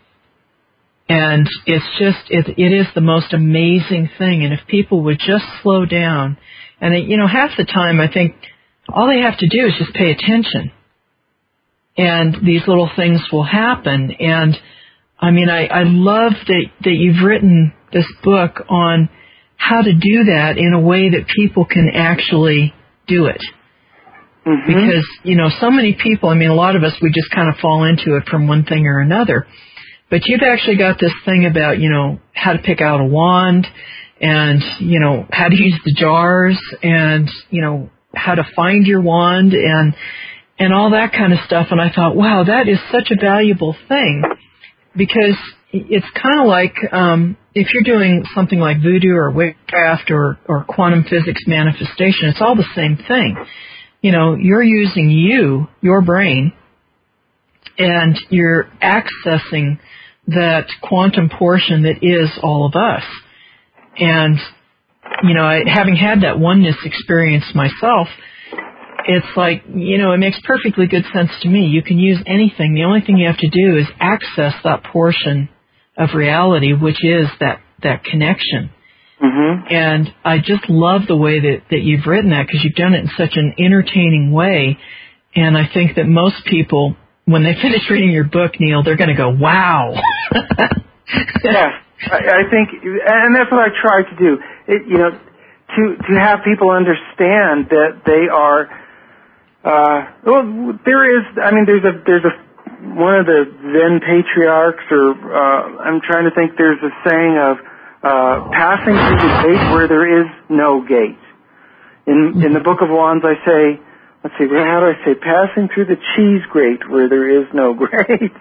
And it's just, it, it is the most amazing thing. And if people would just slow down, and it, you know, half the time I think all they have to do is just pay attention, and these little things will happen. And I mean, I, I love that, that you've written this book on how to do that in a way that people can actually do it. Mm-hmm. Because, you know, so many people, I mean, a lot of us, we just kind of fall into it from one thing or another. But you've actually got this thing about, you know, how to pick out a wand and, you know, how to use the jars and, you know, how to find your wand and and all that kind of stuff. And I thought, wow, that is such a valuable thing, because it's kind of like um, if you're doing something like voodoo or witchcraft or, or quantum physics manifestation, it's all the same thing. You know, you're using you, your brain, and you're accessing that quantum portion that is all of us. And, you know, I, having had that oneness experience myself, it's like, you know, it makes perfectly good sense to me. You can use anything. The only thing you have to do is access that portion of reality, which is that, that connection. Mm-hmm. And I just love the way that, that you've written that, because you've done it in such an entertaining way. And I think that most people, when they finish reading your book, Neil, they're going to go, wow.
Yeah, I, I think, and that's what I try to do. It, you know, to to have people understand that they are. Uh, well, there is. I mean, there's a there's a one of the Zen patriarchs, or uh, I'm trying to think. There's a saying of uh, passing through the gate where there is no gate. In in the Book of Wands, I say. Let's see, how do I say? Passing through the cheese grate where there is no grate.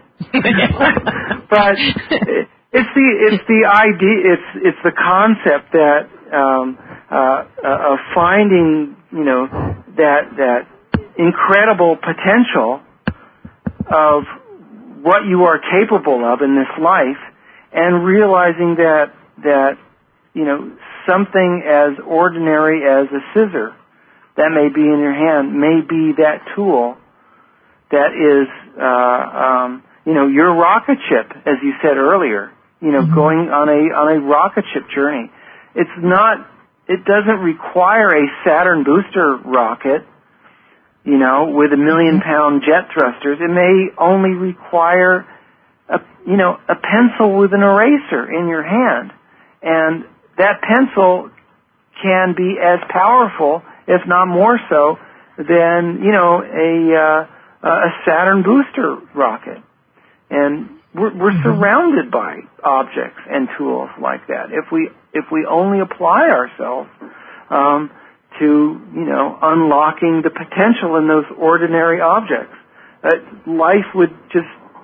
But it's the it's the idea, it's it's the concept that um, uh, uh, of finding, you know, that that incredible potential of what you are capable of in this life, and realizing that that you know, something as ordinary as a scissor that may be in your hand may be that tool that is, uh, um, you know, your rocket ship, as you said earlier. you know, mm-hmm. going on a on a rocket ship journey. It's not. It doesn't require a Saturn booster rocket, you know, with a million pound jet thrusters. It may only require a, you know, a pencil with an eraser in your hand. And that pencil can be as powerful, if not more so, than, you know, a, uh, a Saturn booster rocket. And we're, we're mm-hmm. surrounded by objects and tools like that. If we, if we only apply ourselves, um, to, you know, unlocking the potential in those ordinary objects, uh, life would just,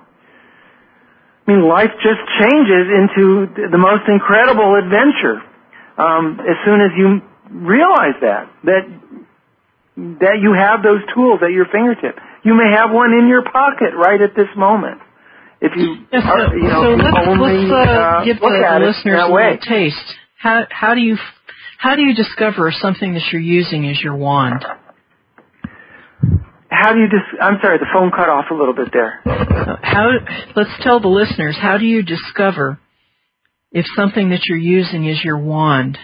I mean, life just changes into the most incredible adventure, um, as soon as you realize that, that, that you have those tools at your fingertip. You may have one in your pocket right at this moment. If you,
yes,
are, you know,
so
if you
let's,
only
let's, uh,
uh,
give
look
the
at
listeners
it that
a
way.
little taste. How, how do you, how do you discover if something that you're using is your wand?
How do you dis- I'm sorry, the phone cut off a little bit there.
How, let's tell the listeners, how do you discover if something that you're using is your wand?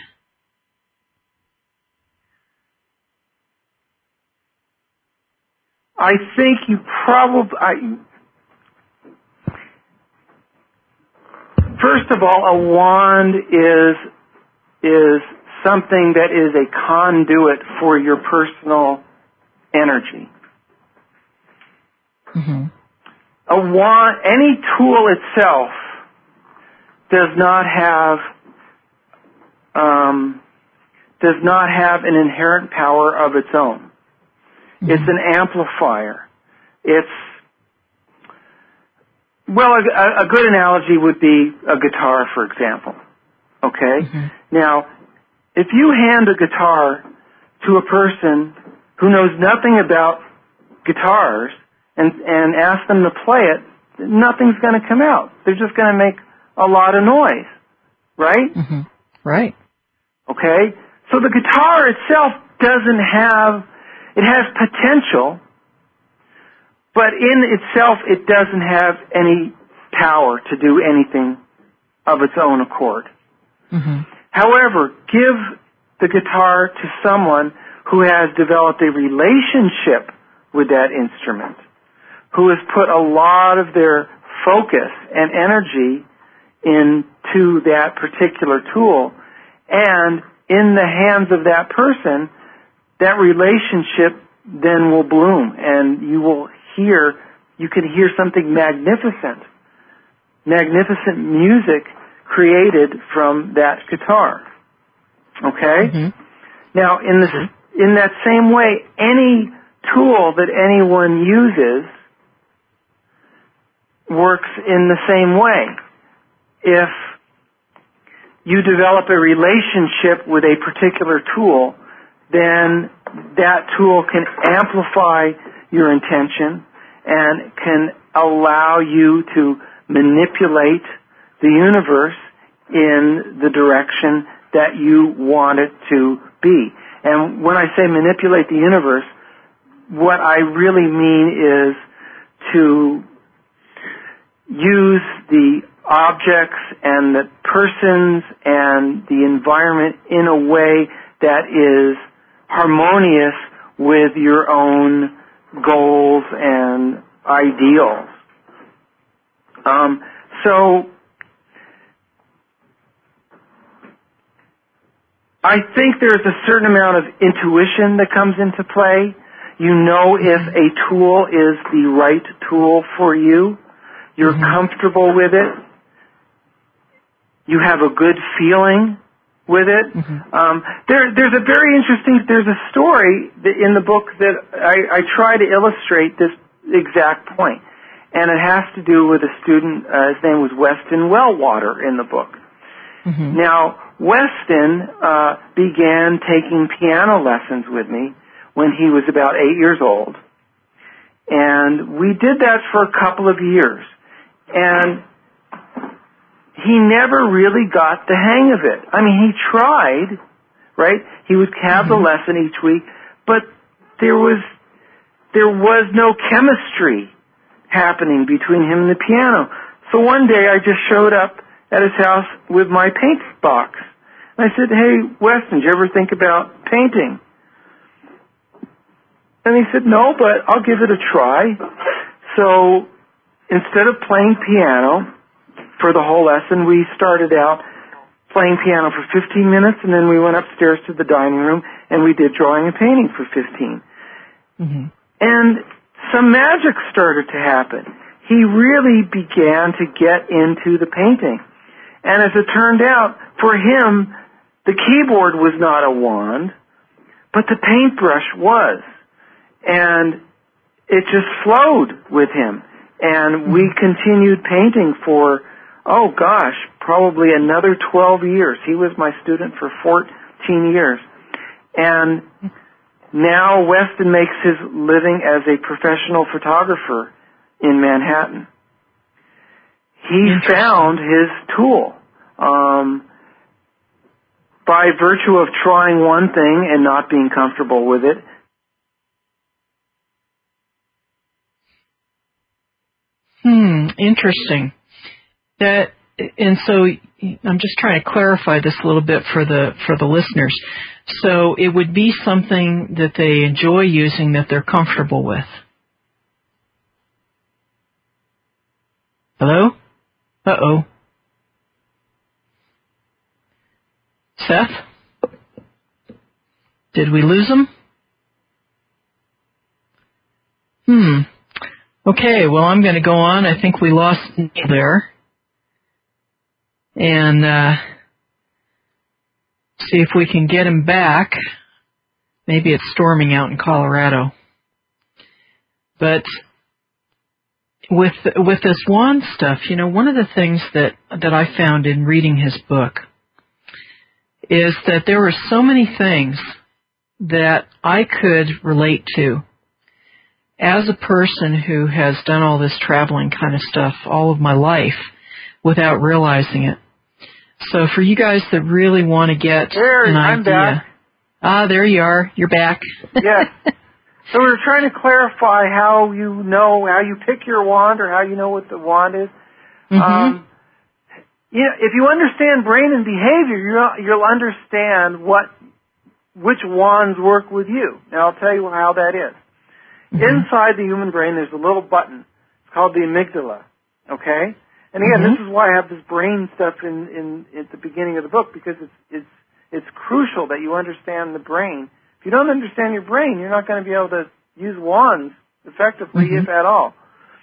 I think you probably, I, first of all, a wand is, is something that is a conduit for your personal energy.
Mm-hmm.
A wand, any tool itself does not have, um, does not have an inherent power of its own. Mm-hmm. It's an amplifier. It's, well, a, a good analogy would be a guitar, for example. Okay? Mm-hmm. Now, if you hand a guitar to a person who knows nothing about guitars and, and ask them to play it, nothing's going to come out. They're just going to make a lot of noise. Right?
Mm-hmm. Right.
Okay? So the guitar itself doesn't have, it has potential, but in itself it doesn't have any power to do anything of its own accord. Mm-hmm. However, give the guitar to someone who has developed a relationship with that instrument, who has put a lot of their focus and energy into that particular tool, and in the hands of that person, that relationship then will bloom, and you will hear, you can hear something magnificent, magnificent music created from that guitar. Okay? Mm-hmm. Now, in this, in that same way, any tool that anyone uses works in the same way. If you develop a relationship with a particular tool, then that tool can amplify your intention and can allow you to manipulate the universe in the direction that you want it to be. And when I say manipulate the universe, what I really mean is to use the objects and the persons and the environment in a way that is harmonious with your own goals and ideals. Um, so I think there's a certain amount of intuition that comes into play. You know if a tool is the right tool for you. You're mm-hmm. comfortable with it. You have a good feeling with it. Mm-hmm. Um, there, there's a very interesting, there's a story in the book that I, I try to illustrate this exact point. And it has to do with a student, uh, his name was Weston Wellwater in the book. Mm-hmm. Now, Weston uh, began taking piano lessons with me when he was about eight years old. And we did that for a couple of years. And he never really got the hang of it. I mean, he tried, right? He would have mm-hmm. the lesson each week, but there was there was no chemistry happening between him and the piano. So one day I just showed up at his house with my paint box. And I said, hey, Weston, did you ever think about painting? And he said, no, but I'll give it a try. So instead of playing piano for the whole lesson, we started out playing piano for fifteen minutes, and then we went upstairs to the dining room, and we did drawing and painting for fifteen. Mm-hmm. And some magic started to happen. He really began to get into the painting. And as it turned out, for him, the keyboard was not a wand, but the paintbrush was. And it just flowed with him. And we continued painting for, oh gosh, probably another twelve years. He was my student for fourteen years. And now Weston makes his living as a professional photographer in Manhattan. He found his tool. Um, by virtue of trying one thing and not being comfortable with it.
Hmm, interesting. That, and so I'm just trying to clarify this a little bit for the for the listeners. So it would be something that they enjoy using, that they're comfortable with. Hello? Uh-oh. Seth? Did we lose him? Hmm. Okay, well, I'm going to go on. I think we lost Neil there. And uh, see if we can get him back. Maybe it's storming out in Colorado. But with with this wand stuff, you know, one of the things that, that I found in reading his book is that there were so many things that I could relate to as a person who has done all this traveling kind of stuff all of my life without realizing it. So for you guys that really want to get
there,
an
I'm
idea.
Back.
Ah, there you are. You're back.
Yes. So we were trying to clarify how you know, how you pick your wand or how you know what the wand is. Mm-hmm. Um, you know, if you understand brain and behavior, you'll, you'll understand what, which wands work with you. Now I'll tell you how that is. Mm-hmm. Inside the human brain, there's a little button. It's called the amygdala. Okay? And again, mm-hmm. this is why I have this brain stuff in, in at the beginning of the book, because it's it's it's crucial that you understand the brain. If you don't understand your brain, you're not going to be able to use wands effectively, mm-hmm. if at all.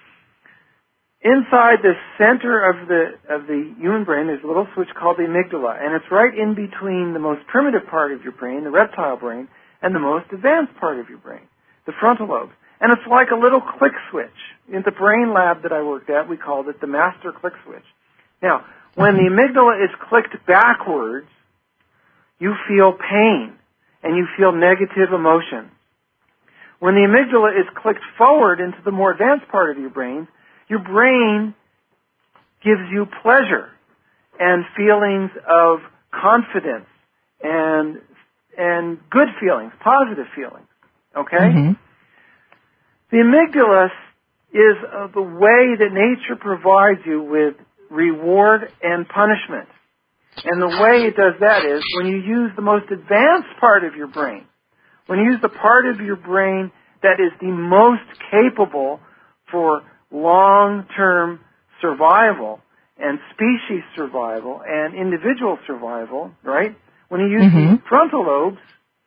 Inside the center of the of the human brain, there's a little switch called the amygdala, and it's right in between the most primitive part of your brain, the reptile brain, and the most advanced part of your brain, the frontal lobes. And it's like a little click switch. In the brain lab that I worked at, we called it the master click switch. Now, when the amygdala is clicked backwards, you feel pain and you feel negative emotions. When the amygdala is clicked forward into the more advanced part of your brain, your brain gives you pleasure and feelings of confidence and and good feelings, positive feelings. Okay? Mm-hmm. The amygdala is uh, the way that nature provides you with reward and punishment. And the way it does that is when you use the most advanced part of your brain, when you use the part of your brain that is the most capable for long-term survival and species survival and individual survival, right? When you use mm-hmm. the frontal lobes,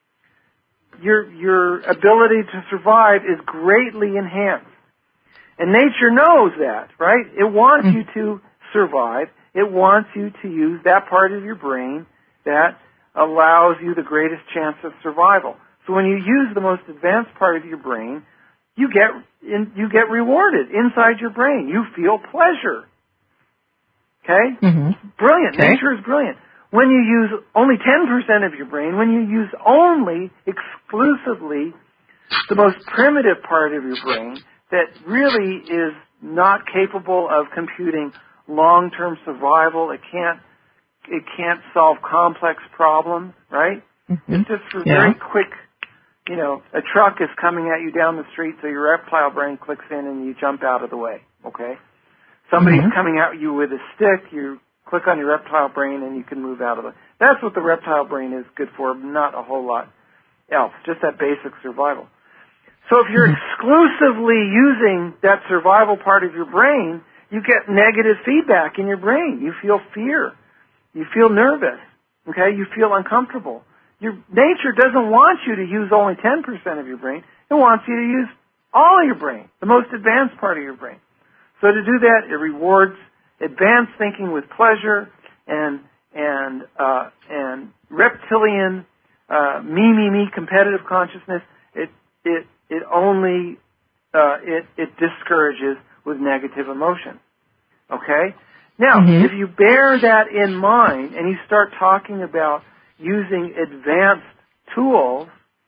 your your ability to survive is greatly enhanced. And nature knows that, right? It wants mm-hmm. you to survive. It wants you to use that part of your brain that allows you the greatest chance of survival. So when you use the most advanced part of your brain, you get in, you get rewarded inside your brain. You feel pleasure. Okay? Mm-hmm. Brilliant. Okay. Nature is brilliant. When you use only ten percent of your brain, when you use only exclusively the most primitive part of your brain that really is not capable of computing long-term survival, it can't it can't solve complex problems, right? Mm-hmm. It's just for yeah. very quick, you know, a truck is coming at you down the street, so your reptile brain clicks in and you jump out of the way, okay? Somebody's mm-hmm. coming at you with a stick, you click on your reptile brain and you can move out of it. That's what the reptile brain is good for, not a whole lot else, just that basic survival. So if you're exclusively using that survival part of your brain, you get negative feedback in your brain. You feel fear. You feel nervous. Okay? You feel uncomfortable. Your nature doesn't want you to use only ten percent of your brain. It wants you to use all of your brain, the most advanced part of your brain. So to do that, it rewards advanced thinking with pleasure and and uh, and reptilian uh, me me me competitive consciousness. It it it only uh, it it discourages with negative emotion. Okay? Now, mm-hmm. if you bear that in mind and you start talking about using advanced tools,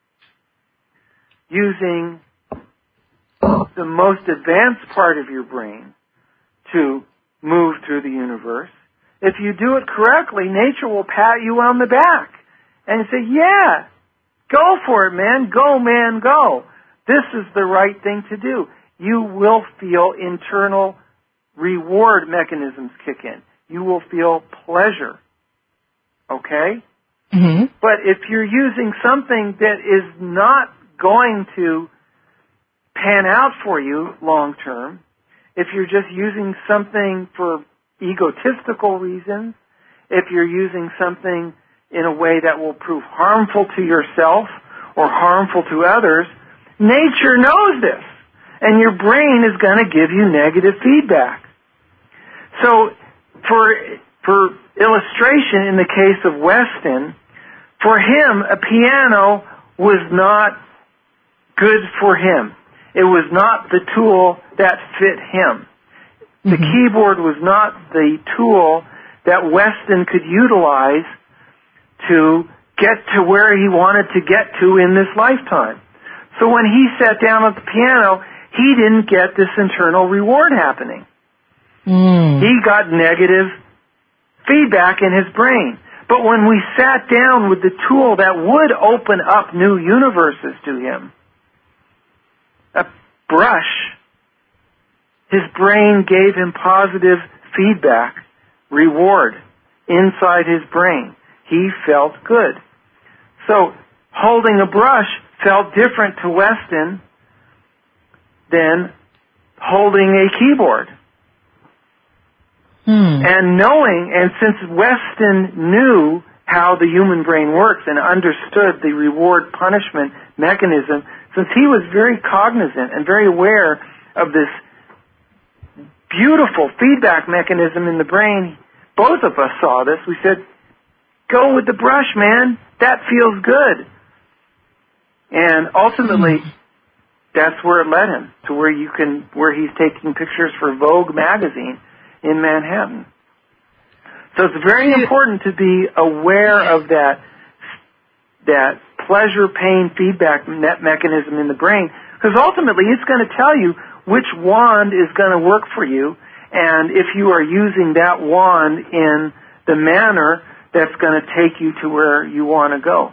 using the most advanced part of your brain to move through the universe, if you do it correctly, nature will pat you on the back and say, yeah, go for it, man. Go, man, go. This is the right thing to do. You will feel internal reward mechanisms kick in. You will feel pleasure. Okay?
Mm-hmm.
But if you're using something that is not going to pan out for you long term, if you're just using something for egotistical reasons, if you're using something in a way that will prove harmful to yourself or harmful to others, nature knows this. And your brain is going to give you negative feedback. So, for for illustration, in the case of Weston, for him, a piano was not good for him. It was not the tool that fit him. The mm-hmm. keyboard was not the tool that Weston could utilize to get to where he wanted to get to in this lifetime. So when he sat down at the piano, he didn't get this internal reward happening.
Mm.
He got negative feedback in his brain. But when we sat down with the tool that would open up new universes to him, a brush, his brain gave him positive feedback, reward inside his brain. He felt good. So holding a brush felt different to Weston than holding a keyboard.
Hmm.
And knowing, and since Weston knew how the human brain works and understood the reward-punishment mechanism, since he was very cognizant and very aware of this beautiful feedback mechanism in the brain, both of us saw this. We said, go with the brush, man. That feels good. And ultimately, hmm. that's where it led him, to where you can, where he's taking pictures for Vogue magazine in Manhattan. So it's very important to be aware of that that pleasure-pain feedback me- mechanism in the brain, because ultimately it's going to tell you which wand is going to work for you, and if you are using that wand in the manner that's going to take you to where you want to go.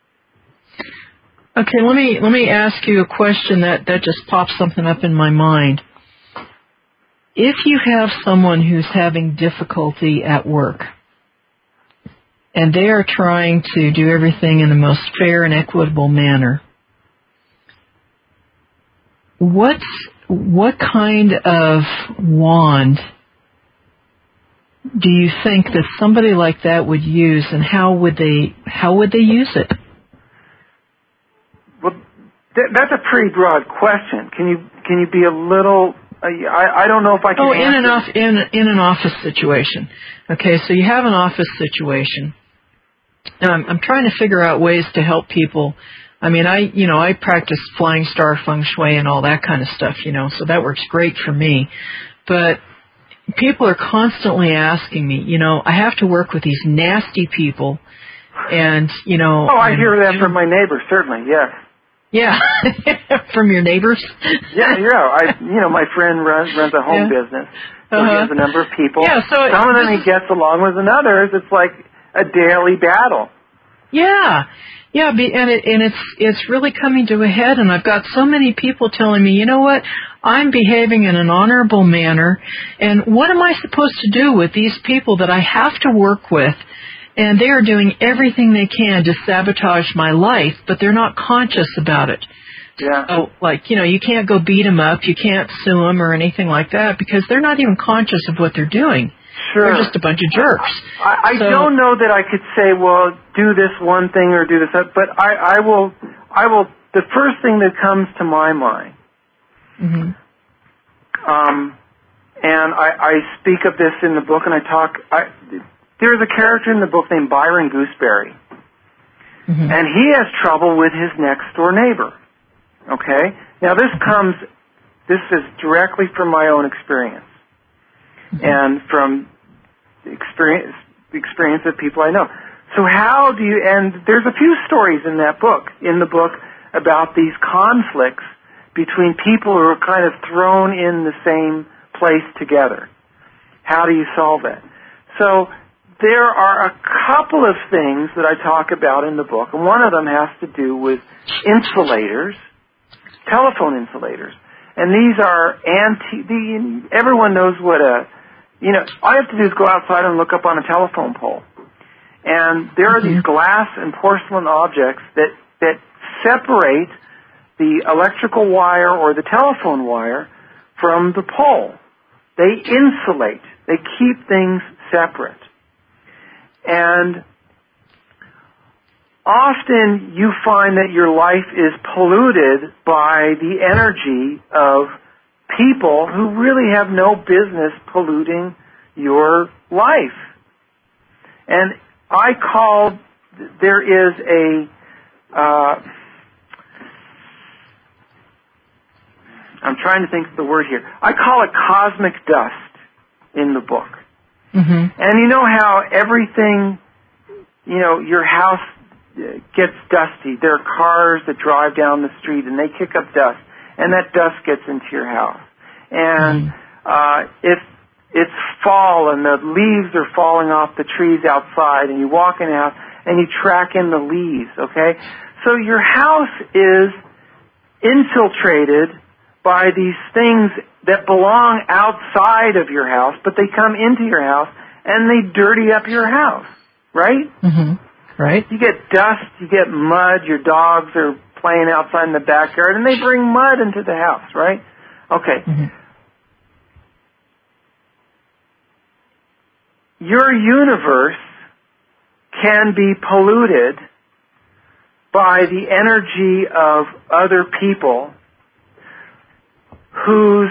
Okay, let me let me ask you a question that, that just popped something up in my mind. If you have someone who's having difficulty at work, and they are trying to do everything in the most fair and equitable manner, what's, what kind of wand do you think that somebody like that would use, and how would they how would they use it?
Well, th- that's a pretty broad question. Can you can you be a little? I, I don't know if I can.
Oh, in
answer.
an off, in in an office situation. Okay, so you have an office situation. Um, I'm trying to figure out ways to help people. I mean, I you know I practice flying star feng shui and all that kind of stuff. You know, so that works great for me. But people are constantly asking me. You know, I have to work with these nasty people, and you know.
Oh, I hear that from my neighbors. Certainly, yes.
Yeah, from your neighbors.
yeah, yeah. I, you know, my friend runs runs a home yeah. business, so uh-huh. he has a number of people.
Yeah, so
some of them he gets along with, and others it's like a daily battle.
Yeah, Yeah, be, and it, and it's it's really coming to a head, and I've got so many people telling me, you know what, I'm behaving in an honorable manner, and what am I supposed to do with these people that I have to work with, and they are doing everything they can to sabotage my life, but they're not conscious about it.
Yeah.
So, like, you know, you can't go beat them up, you can't sue them or anything like that, because they're not even conscious of what they're doing.
Sure.
They're just a bunch of jerks.
I, I
so,
don't know that I could say, well, do this one thing or do this other, but I, I will, I will, the first thing that comes to my mind,
mm-hmm.
um, and I, I speak of this in the book, and I talk, I, there's a character in the book named Byron Gooseberry, mm-hmm. and he has trouble with his next door neighbor, okay? Now this comes, this is directly from my own experience. And from experience, experience of people I know. So how do you, and there's a few stories in that book, in the book, about these conflicts between people who are kind of thrown in the same place together. How do you solve that? So there are a couple of things that I talk about in the book, and one of them has to do with insulators, telephone insulators. And these are anti, the, everyone knows what a, you know, all you have to do is go outside and look up on a telephone pole. And there are mm-hmm. these glass and porcelain objects that, that separate the electrical wire or the telephone wire from the pole. They insulate. They keep things separate. And often you find that your life is polluted by the energy of people who really have no business polluting your life. And I call, there is a, uh, I'm trying to think of the word here. I call it cosmic dust in the book. Mm-hmm. And you know how everything, you know, your house gets dusty. There are cars that drive down the street and they kick up dust. And that dust gets into your house. And uh, if it's fall and the leaves are falling off the trees outside and you walk in the house and you track in the leaves, okay? So your house is infiltrated by these things that belong outside of your house, but they come into your house and they dirty up your house, right?
Mm-hmm. Right.
You get dust, you get mud, your dogs are playing outside in the backyard, and they bring mud into the house, right? Okay. Mm-hmm. Your universe can be polluted by the energy of other people whose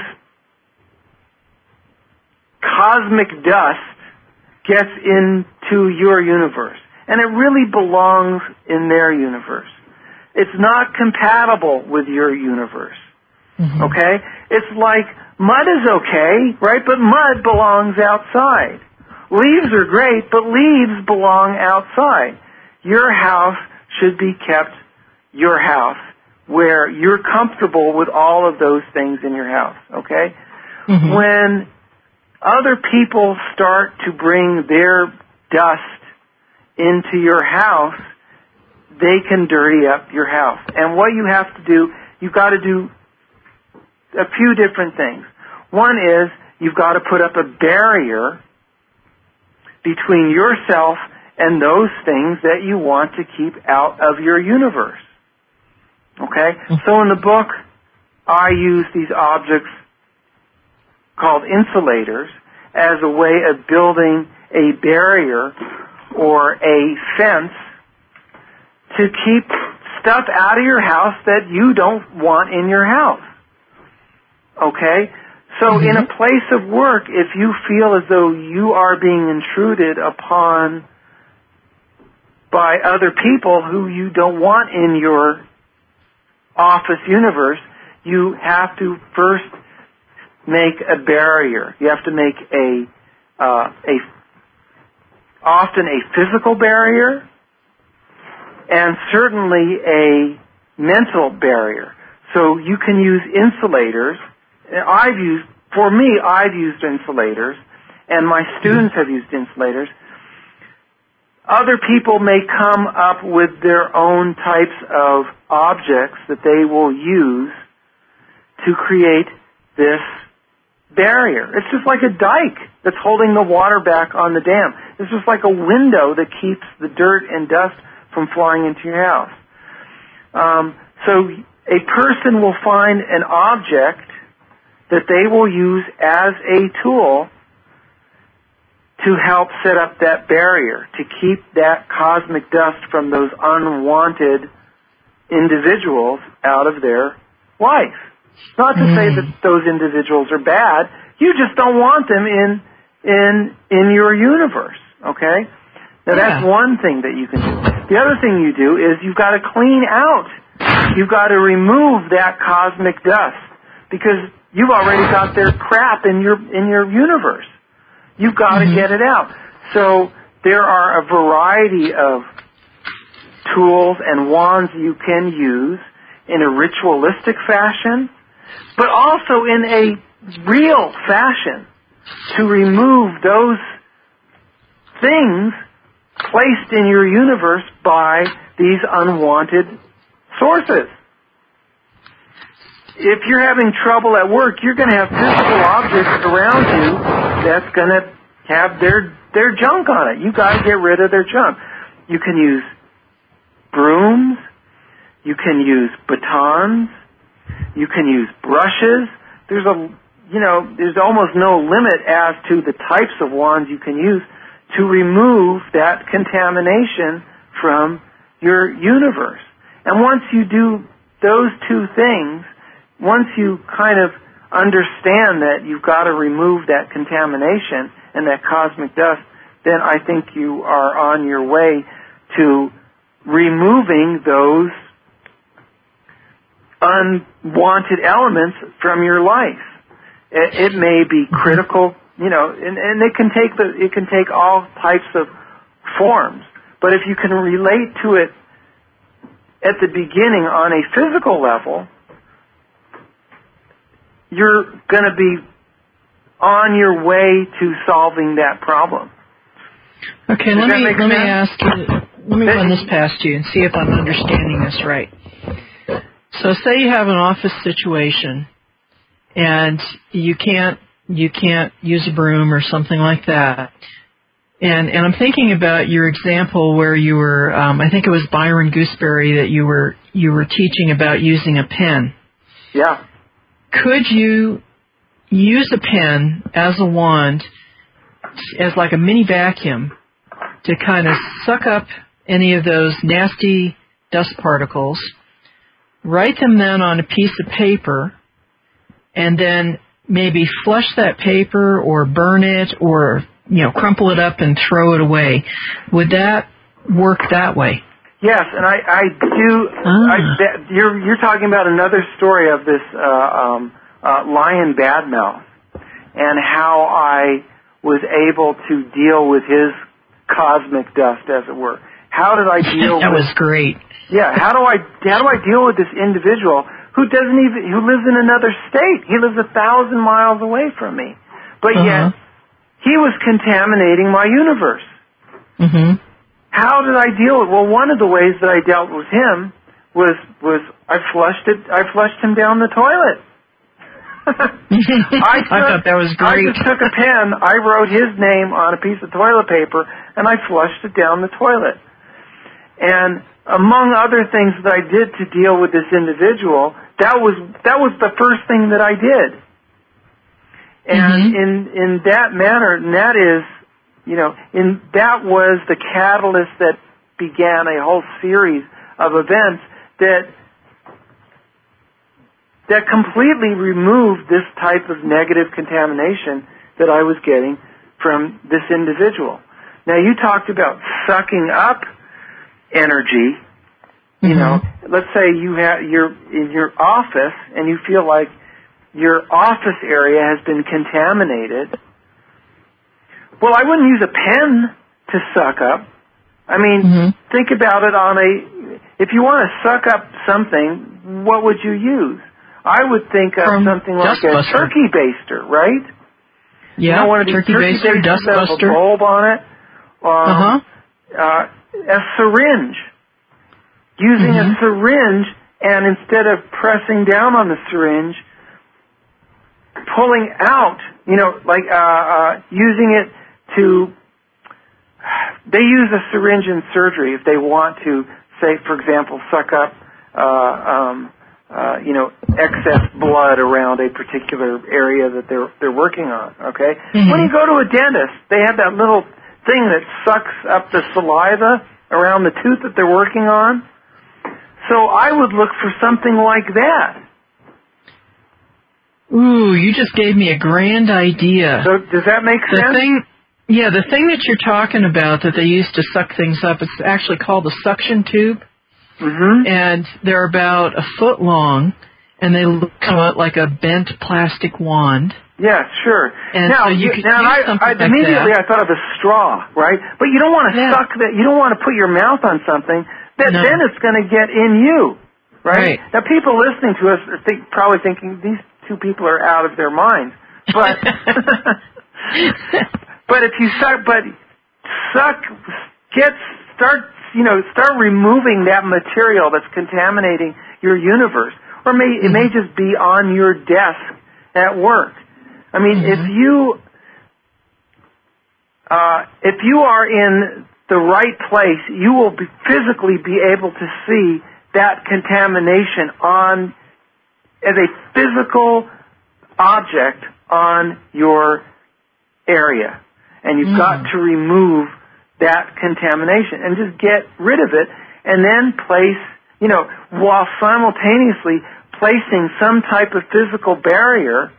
cosmic dust gets into your universe. And it really belongs in their universe. It's not compatible with your universe. Mm-hmm. Okay? It's like mud is okay, right? But mud belongs outside. Leaves are great, but leaves belong outside. Your house should be kept your house, where you're comfortable with all of those things in your house, okay? Mm-hmm. When other people start to bring their dust into your house, they can dirty up your house. And what you have to do, you've got to do a few different things. One is you've got to put up a barrier between yourself and those things that you want to keep out of your universe. Okay? So in the book, I use these objects called insulators as a way of building a barrier or a fence to keep stuff out of your house that you don't want in your house. Okay? So mm-hmm. in a place of work, if you feel as though you are being intruded upon by other people who you don't want in your office universe, you have to first make a barrier. You have to make a, uh, a often a physical barrier and certainly a mental barrier. So you can use insulators. I've used, for me, I've used insulators, and my students have used insulators. other people may come up with their own types of objects that they will use to create this barrier. It's just like a dike that's holding the water back on the dam. It's just like a window that keeps the dirt and dust from flying into your house. Um, so a person will find an object that they will use as a tool to help set up that barrier, to keep that cosmic dust from those unwanted individuals out of their life. Not to mm. say that those individuals are bad. You just don't want them in in in your universe, okay? Now, yeah. That's one thing that you can do. The other thing you do is you've got to clean out. You've got to remove that cosmic dust because you've already got their crap in your in your universe. You've got mm-hmm. to get it out. So there are a variety of tools and wands you can use in a ritualistic fashion, but also in a real fashion to remove those things placed in your universe by these unwanted sources. If you're having trouble at work, you're going to have physical objects around you that's going to have their their junk on it. You've got to get rid of their junk. You can use brooms. You can use batons. You can use brushes. There's a, you know, there's almost no limit as to the types of wands you can use to remove that contamination from your universe. And once you do those two things, once you kind of understand that you've got to remove that contamination and that cosmic dust, then I think you are on your way to removing those unwanted elements from your life. It, it may be critical, you know, and, and it can take the it can take all types of forms. But if you can relate to it at the beginning on a physical level, you're going to be on your way to solving that problem.
Okay,
Does
let me let
sense?
me ask you. Let me run this past you and see if I'm understanding this right. So, say you have an office situation, and you can't you can't use a broom or something like that. And and I'm thinking about your example where you were, um, I think it was Byron Gooseberry that you were you were teaching about using a pen.
Yeah.
Could you use a pen as a wand, as like a mini vacuum, to kind of suck up any of those nasty dust particles, write them then on a piece of paper, and then maybe flush that paper or burn it or, you know, crumple it up and throw it away? Would that work that way?
Yes, and I, I do.
Ah.
I, that, you're you're talking about another story of this uh, um, uh, lion badmouth, and how I was able to deal with his cosmic dust, as it were. How did I deal?
That
with,
was great.
Yeah. How do I how do I deal with this individual who doesn't even who lives in another state? He lives a thousand miles away from me, but
uh-huh.
yet he was contaminating my universe.
Mm-hmm.
How did I deal with? Well, one of the ways that I dealt with him was was I flushed it. I flushed him down the toilet. I, took,
I thought that was great.
I just took a pen. I wrote his name on a piece of toilet paper, and I flushed it down the toilet. And among other things that I did to deal with this individual, that was that was the first thing that I did. And mm-hmm. in in that manner, and that is. You know, and that was the catalyst that began a whole series of events that that completely removed this type of negative contamination that I was getting from this individual. Now, you talked about sucking up energy. You mm-hmm. know, let's say you have you're in your office and you feel like your office area has been contaminated. Well, I wouldn't use a pen to suck up. I mean, mm-hmm. think about it on a, if you want to suck up something, what would you use? I would think of From something like a turkey baster, right?
Yeah,
you know, one of these
turkey,
turkey
baster,
basters
dust
that have a
buster.
bulb on it. Um,
uh-huh.
uh, a syringe. Using mm-hmm. a syringe, and instead of pressing down on the syringe, pulling out, you know, like uh, uh, using it to, they use a syringe in surgery if they want to, say, for example, suck up, uh, um, uh, you know, excess blood around a particular area that they're they're working on. Okay, mm-hmm. when you go to a dentist, they have that little thing that sucks up the saliva around the tooth that they're working on. So I would look for something like that.
Ooh, you just gave me a grand idea.
So does that make
the
sense?
Thing, yeah, the thing that you're talking about that they use to suck things up, it's actually called a suction tube.
Mm-hmm.
And they're about a foot long, and they look like a bent plastic wand.
Yeah, sure.
And
now,
so you could
now
use
I,
something
I,
like
immediately
that.
I thought of a straw, right? But you don't want to
yeah.
suck that. You don't want to put your mouth on something that
no.
then it's going to get in you, right?
right?
Now, people listening to us are think, probably thinking these two people are out of their minds, but but if you suck, but suck, get start, you know, start removing that material that's contaminating your universe, or may mm-hmm. it may just be on your desk at work. I mean, mm-hmm. if you uh, if you are in the right place, you will be physically be able to see that contamination on as a physical object on your area, and you've mm-hmm. got to remove that contamination and just get rid of it, and then place, you know, while simultaneously placing some type of physical barrier,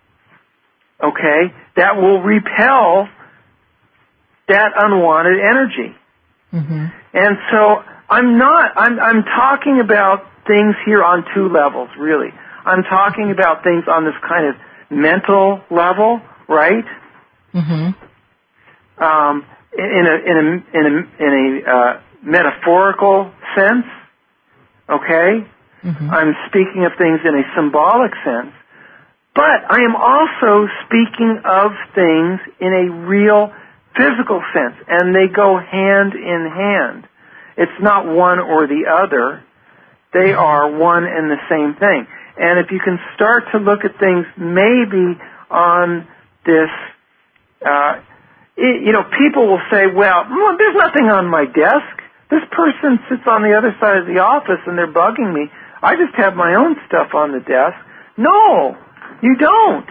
okay, that will repel that unwanted energy.
Mm-hmm.
And so I'm not, I'm, I'm talking about things here on two levels, really. I'm talking about things on this kind of mental level, right?
Mm-hmm.
Um, in a, in a, in a, in a uh, metaphorical sense, okay? Mm-hmm. I'm speaking of things in a symbolic sense. But I am also speaking of things in a real physical sense, and they go hand in hand. It's not one or the other. They are one and the same thing. And if you can start to look at things maybe on this, uh, it, you know, people will say, well, well, there's nothing on my desk. This person sits on the other side of the office and they're bugging me. I just have my own stuff on the desk. No, you don't.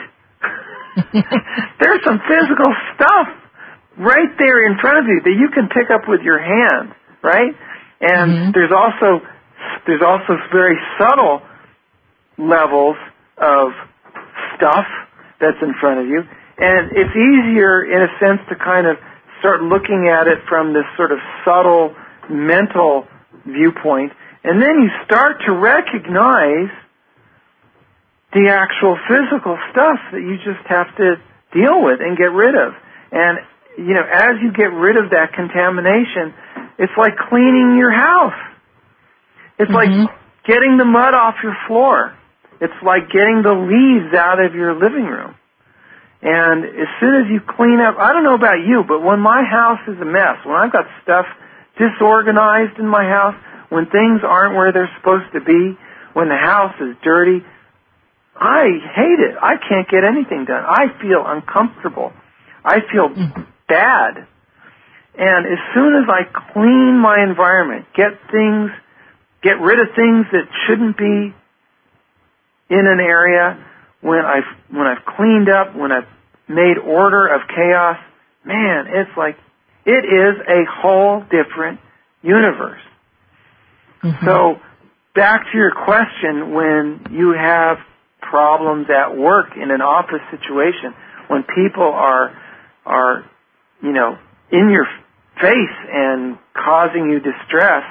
There's some physical stuff right there in front of you that you can pick up with your hand, right? And mm-hmm. there's also there's also very subtle levels of stuff that's in front of you, and it's easier in a sense to kind of start looking at it from this sort of subtle mental viewpoint, and then you start to recognize the actual physical stuff that you just have to deal with and get rid of. And, you know, as you get rid of that contamination, it's like cleaning your house. It's mm-hmm. like getting the mud off your floor. It's like getting the leaves out of your living room. And as soon as you clean up, I don't know about you, but when my house is a mess, when I've got stuff disorganized in my house, when things aren't where they're supposed to be, when the house is dirty, I hate it. I can't get anything done. I feel uncomfortable. I feel mm-hmm. bad. And as soon as I clean my environment, get things, get rid of things that shouldn't be in an area, when I've, when I've cleaned up, when I've made order of chaos, man, it's like, it is a whole different universe. Mm-hmm. So, back to your question, when you have problems at work in an office situation, when people are, are, you know, in your face and causing you distress,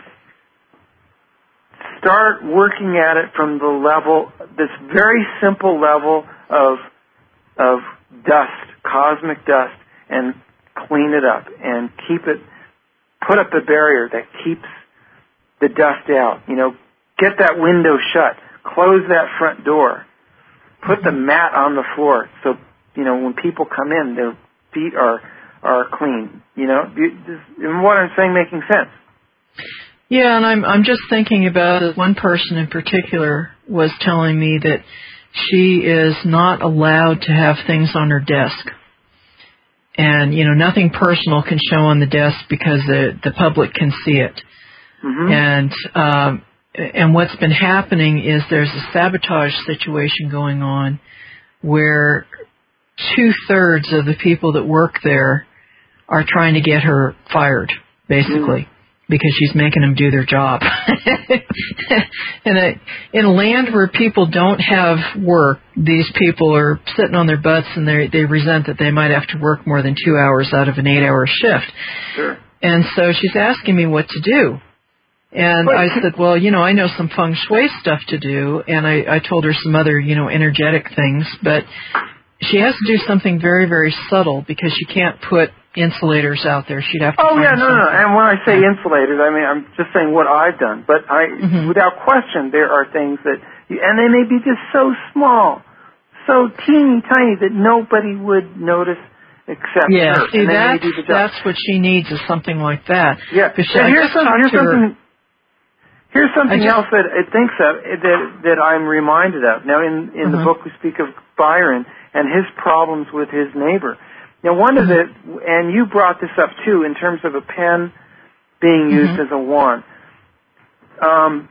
start working at it from the level, this very simple level of, of dust, cosmic dust, and clean it up and keep it, put up a barrier that keeps the dust out. You know, get that window shut. Close that front door. Put the mat on the floor so, you know, when people come in, their feet are are clean. You know, and what I'm saying making sense.
Yeah, and I'm I'm just thinking about one person in particular was telling me that she is not allowed to have things on her desk. And, you know, nothing personal can show on the desk because the, the public can see it.
Mm-hmm.
And um, and what's been happening is there's a sabotage situation going on where two-thirds of the people that work there are trying to get her fired, basically. Mm. Because she's making them do their job. in, a, in a land where people don't have work, these people are sitting on their butts and they they resent that they might have to work more than two hours out of an eight-hour shift.
Sure.
And so she's asking me what to do. And I said, well, you know, I know some feng shui stuff to do, and I, I told her some other, you know, energetic things, but she has to do something very, very subtle because she can't put insulators out there. She'd have to
Oh,
find
yeah, no,
something.
no. And when I say insulators, I mean, I'm just saying what I've done. But I, mm-hmm. without question, there are things that, you, and they may be just so small, so teeny tiny that nobody would notice except
yeah,
her.
see,
and
that's,
the
that's what she needs is something like that.
Yeah,
she,
and here's, some, here's something... Here's something
just,
else that it thinks of that that I'm reminded of. Now, in in
uh-huh.
the book we speak of Byron and his problems with his neighbor. Now, one of the, and you brought this up too, in terms of a pen being used mm-hmm. as a wand. Um,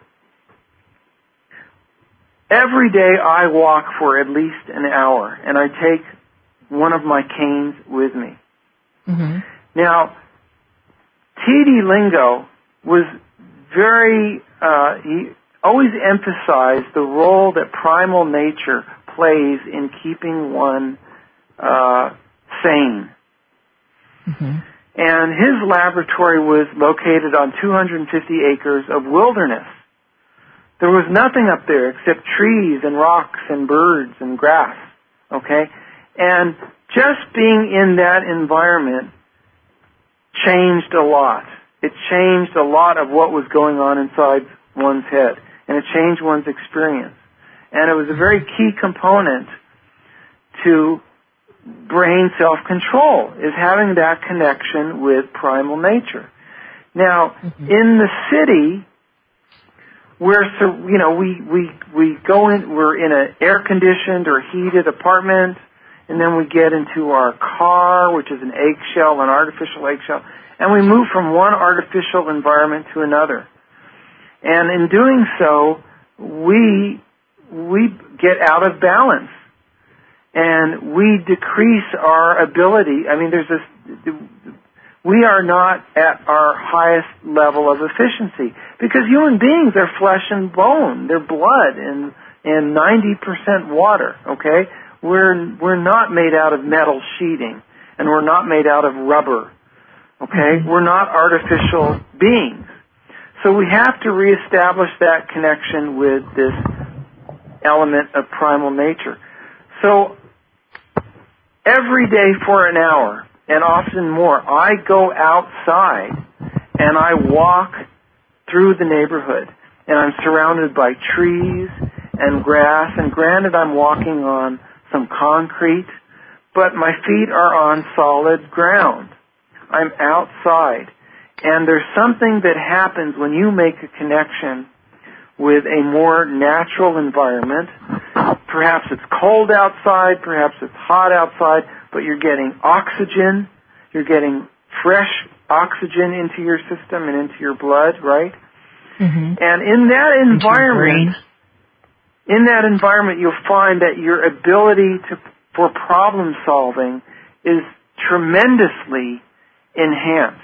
every day I walk for at least an hour, and I take one of my canes with me.
Mm-hmm.
Now, T D Lingo was very, uh, he always emphasized the role that primal nature plays in keeping one uh, sane.
Mm-hmm.
And his laboratory was located on two hundred fifty acres of wilderness. There was nothing up there except trees and rocks and birds and grass, okay? And just being in that environment changed a lot. It changed a lot of what was going on inside one's head, and it changed one's experience. And it was a very key component to brain self-control, is having that connection with primal nature. Now, mm-hmm. in the city, we're, you know, we, we, we go in, we're in an air-conditioned or heated apartment, and then we get into our car, which is an eggshell, an artificial eggshell, and we move from one artificial environment to another. And in doing so, we, we get out of balance. And we decrease our ability. I mean, there's this, we are not at our highest level of efficiency. Because human beings are flesh and bone. They're blood and, and ninety percent water, okay? We're, we're not made out of metal sheeting. And we're not made out of rubber. Okay? We're not artificial beings. So we have to reestablish that connection with this element of primal nature. So every day for an hour, and often more, I go outside and I walk through the neighborhood. And I'm surrounded by trees and grass. And granted, I'm walking on some concrete, but my feet are on solid ground. I'm outside. And there's something that happens when you make a connection with a more natural environment. Perhaps it's cold outside, perhaps it's hot outside, but you're getting oxygen, you're getting fresh oxygen into your system and into your blood, right?
Mm-hmm.
And in that environment, in that environment, you'll find that your ability to, for problem solving is tremendously enhanced.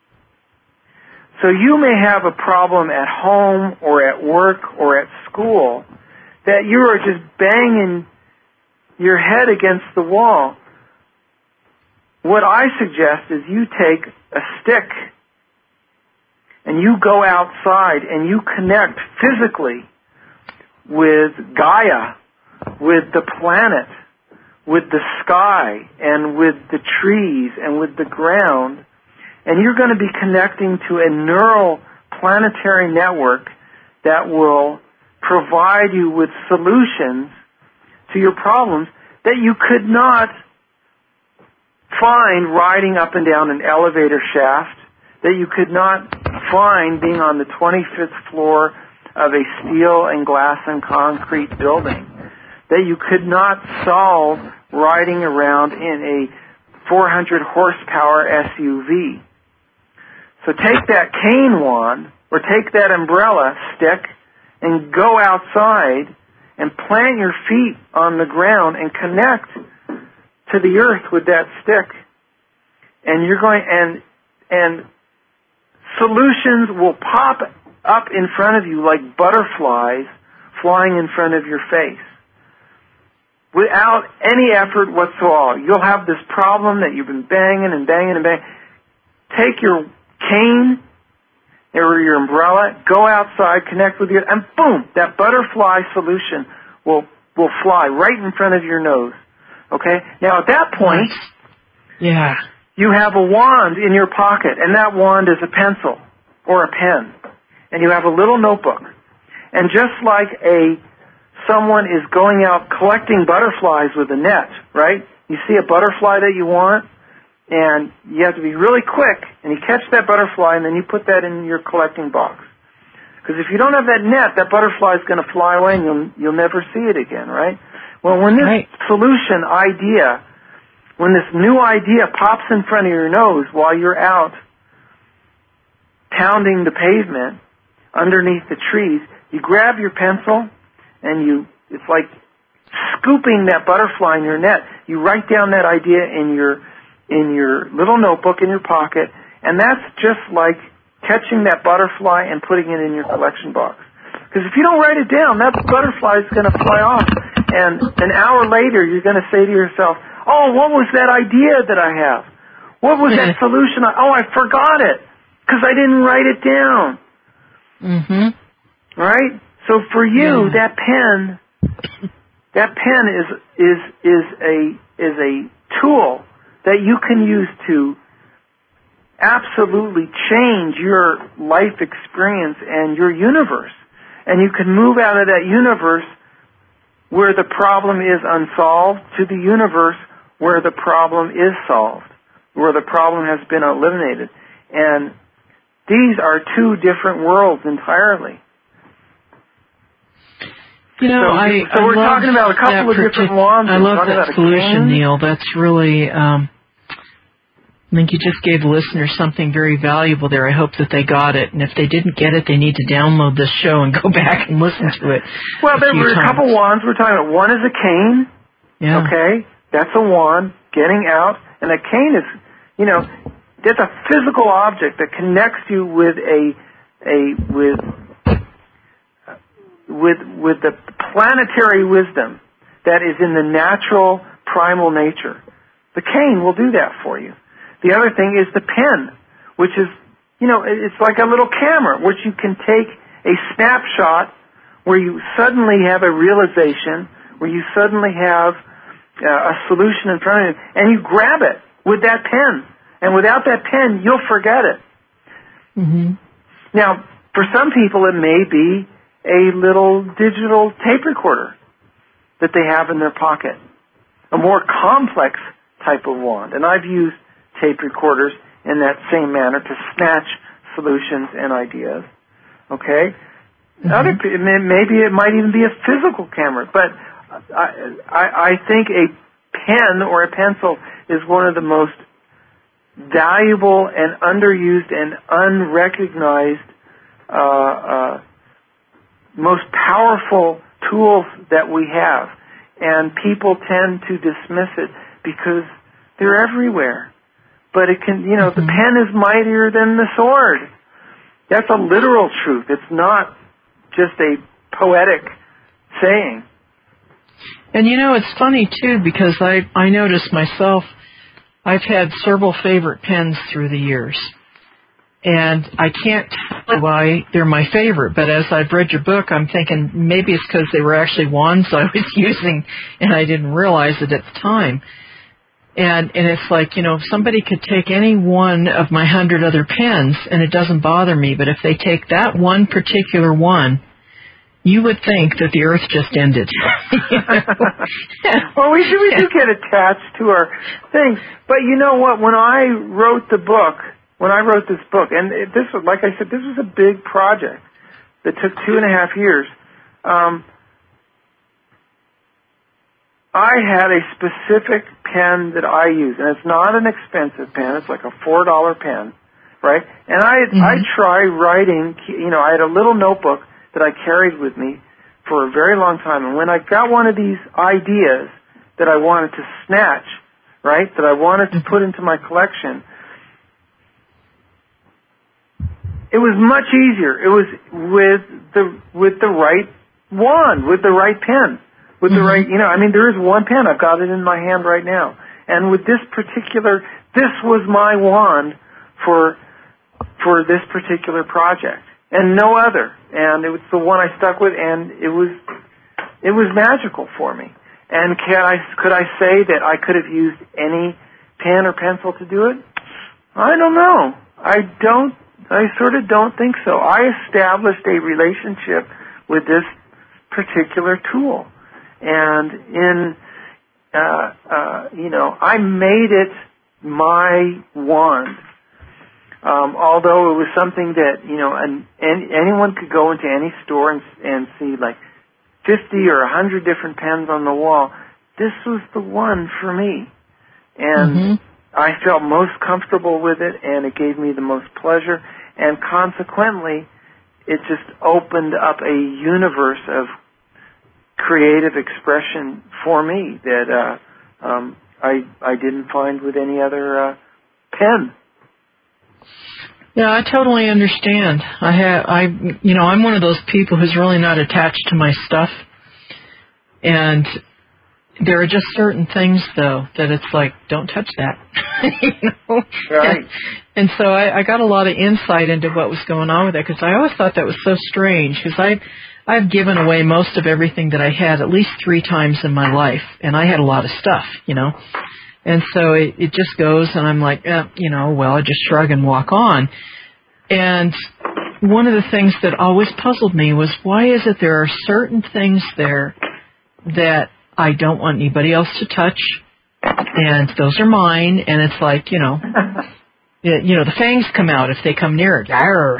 So you may have a problem at home or at work or at school that you are just banging your head against the wall. What I suggest is you take a stick and you go outside and you connect physically with Gaia, with the planet, with the sky, and with the trees, and with the ground, and you're going to be connecting to a neural planetary network that will provide you with solutions to your problems that you could not find riding up and down an elevator shaft, that you could not find being on the twenty-fifth floor of a steel and glass and concrete building, that you could not solve riding around in a four hundred horsepower S U V. So take that cane wand or take that umbrella stick and go outside and plant your feet on the ground and connect to the earth with that stick. And you're going, and, and solutions will pop up in front of you like butterflies flying in front of your face without any effort whatsoever. You'll have this problem that you've been banging and banging and banging. Take your cane or your umbrella, go outside, connect with you, and boom, that butterfly solution will will fly right in front of your nose. Okay? Now at that point,
yeah,
you have a wand in your pocket, and that wand is a pencil or a pen. And you have a little notebook. And just like a someone is going out collecting butterflies with a net, right? You see a butterfly that you want, and you have to be really quick, and you catch that butterfly, and then you put that in your collecting box. Because if you don't have that net, that butterfly is going to fly away, and you'll, you'll never see it again, right? Well, when this
right.
solution idea, when this new idea pops in front of your nose while you're out pounding the pavement underneath the trees, you grab your pencil, and you, it's like scooping that butterfly in your net. You write down that idea in your in your little notebook in your pocket, and that's just like catching that butterfly and putting it in your collection box. Because if you don't write it down, that butterfly is going to fly off, and an hour later you're going to say to yourself, oh, what was that idea that I have? What was that solution? I, oh, I forgot it because I didn't write it down.
Mm-hmm.
Right? So for you,
yeah.
that pen, that pen is is is a is a tool that you can use to absolutely change your life experience and your universe. And you can move out of that universe where the problem is unsolved to the universe where the problem is solved, where the problem has been eliminated. And these are two different worlds entirely.
You know,
so,
I,
so
I
we're
love
talking about a couple of
partic-
different wands.
I love
that
that solution, Neil. That's really, um, I think you just gave the listeners something very valuable there. I hope that they got it. And if they didn't get it, they need to download this show and go back and listen to it.
Well,
a
there were a
times.
couple wands we're talking about. One is a cane.
Yeah.
Okay? That's a wand, getting out. And a cane is, you know, that's a physical object that connects you with a, a, with, with, with the planetary wisdom that is in the natural, primal nature. The cane will do that for you. The other thing is the pen, which is, you know, it's like a little camera, which you can take a snapshot where you suddenly have a realization, where you suddenly have uh, a solution in front of you, and you grab it with that pen. And without that pen, you'll forget it.
Mm-hmm.
Now, for some people, it may be a little digital tape recorder that they have in their pocket, a more complex type of wand. And I've used tape recorders in that same manner to snatch solutions and ideas. Okay? Mm-hmm. Other, maybe it might even be a physical camera, but I, I, I think a pen or a pencil is one of the most valuable and underused and unrecognized, uh, uh, most powerful tools that we have. And people tend to dismiss it because they're everywhere. But it can, you know, mm-hmm. the pen is mightier than the sword. That's a literal truth. It's not just a poetic saying.
And you know, it's funny too, because I, I noticed myself, I've had several favorite pens through the years. And I can't tell you why they're my favorite, but as I've read your book, I'm thinking maybe it's because they were actually wands I was using and I didn't realize it at the time. And and it's like, you know, somebody could take any one of my hundred other pens and it doesn't bother me, but if they take that one particular one, you would think that the Earth just ended.
Well, we do, we do get attached to our things. But you know what? When I wrote the book, when I wrote this book, and it, this was, like I said, this was a big project that took two and a half years. Um, I had a specific pen that I use, and it's not an expensive pen. It's like a four dollar pen, right? And I mm-hmm. I try writing. You know, I had a little notebook that I carried with me for a very long time. And when I got one of these ideas that I wanted to snatch, right, that I wanted to put into my collection, it was much easier. It was with the with the right wand, with the right pen, with mm-hmm. the right, you know, I mean, there is one pen. I've got it in my hand right now. And with this particular, this was my wand for for this particular project, and no other. And it was the one I stuck with, and it was it was magical for me. And can I could I say that I could have used any pen or pencil to do it? I don't know. I don't. I sort of don't think so. I established a relationship with this particular tool, and in uh, uh, you know, I made it my wand. Um, although it was something that, you know, and, and anyone could go into any store and, and see like fifty or a hundred different pens on the wall. This was the one for me, and mm-hmm. I felt most comfortable with it, and it gave me the most pleasure, and consequently, it just opened up a universe of creative expression for me that uh, um, I I didn't find with any other uh, pen.
Yeah, I totally understand. I have, I, you know, I'm one of those people who's really not attached to my stuff, and there are just certain things though that it's like, don't touch that, you know.
Right.
And, and so I, I got a lot of insight into what was going on with that, because I always thought that was so strange, because I, I've given away most of everything that I had at least three times in my life, and I had a lot of stuff, you know. And so it, it just goes, and I'm like, eh, you know, well, I just shrug and walk on. And one of the things that always puzzled me was, why is it there are certain things there that I don't want anybody else to touch, and those are mine, and it's like, you know, it, you know, the fangs come out if they come near it. Arr.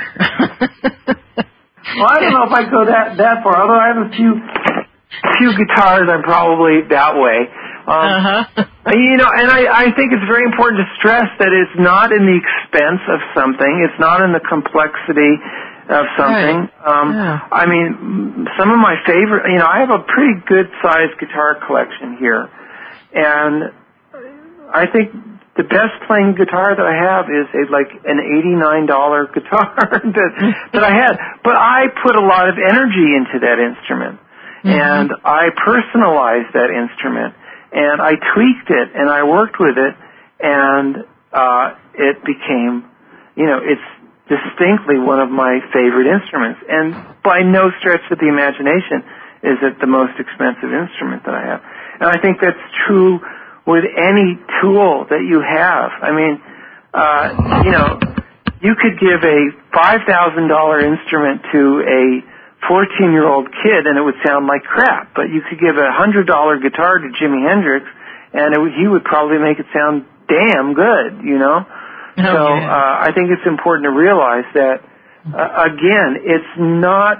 Well, I don't know if I go that that far, although I have a few few guitars, I'm probably that way. Um, uh-huh. You know, and I, I think it's very important to stress that it's not in the expense of something. It's not in the complexity of something.
Right.
Um,
yeah.
I mean, some of my favorite, you know, I have a pretty good-sized guitar collection here. And I think the best playing guitar that I have is a, like an eighty-nine dollar guitar that, that I had. But I put a lot of energy into that instrument. Mm-hmm. And I personalized that instrument. And I tweaked it, and I worked with it, and uh, it became, you know, it's distinctly one of my favorite instruments. And by no stretch of the imagination is it the most expensive instrument that I have. And I think that's true with any tool that you have. I mean, uh, you know, you could give a five thousand dollar instrument to a fourteen-year-old kid, and it would sound like crap. But you could give a one hundred dollar guitar to Jimi Hendrix, and it would, he would probably make it sound damn good, you know? Oh, so yeah. uh, I think it's important to realize that, uh, again, it's not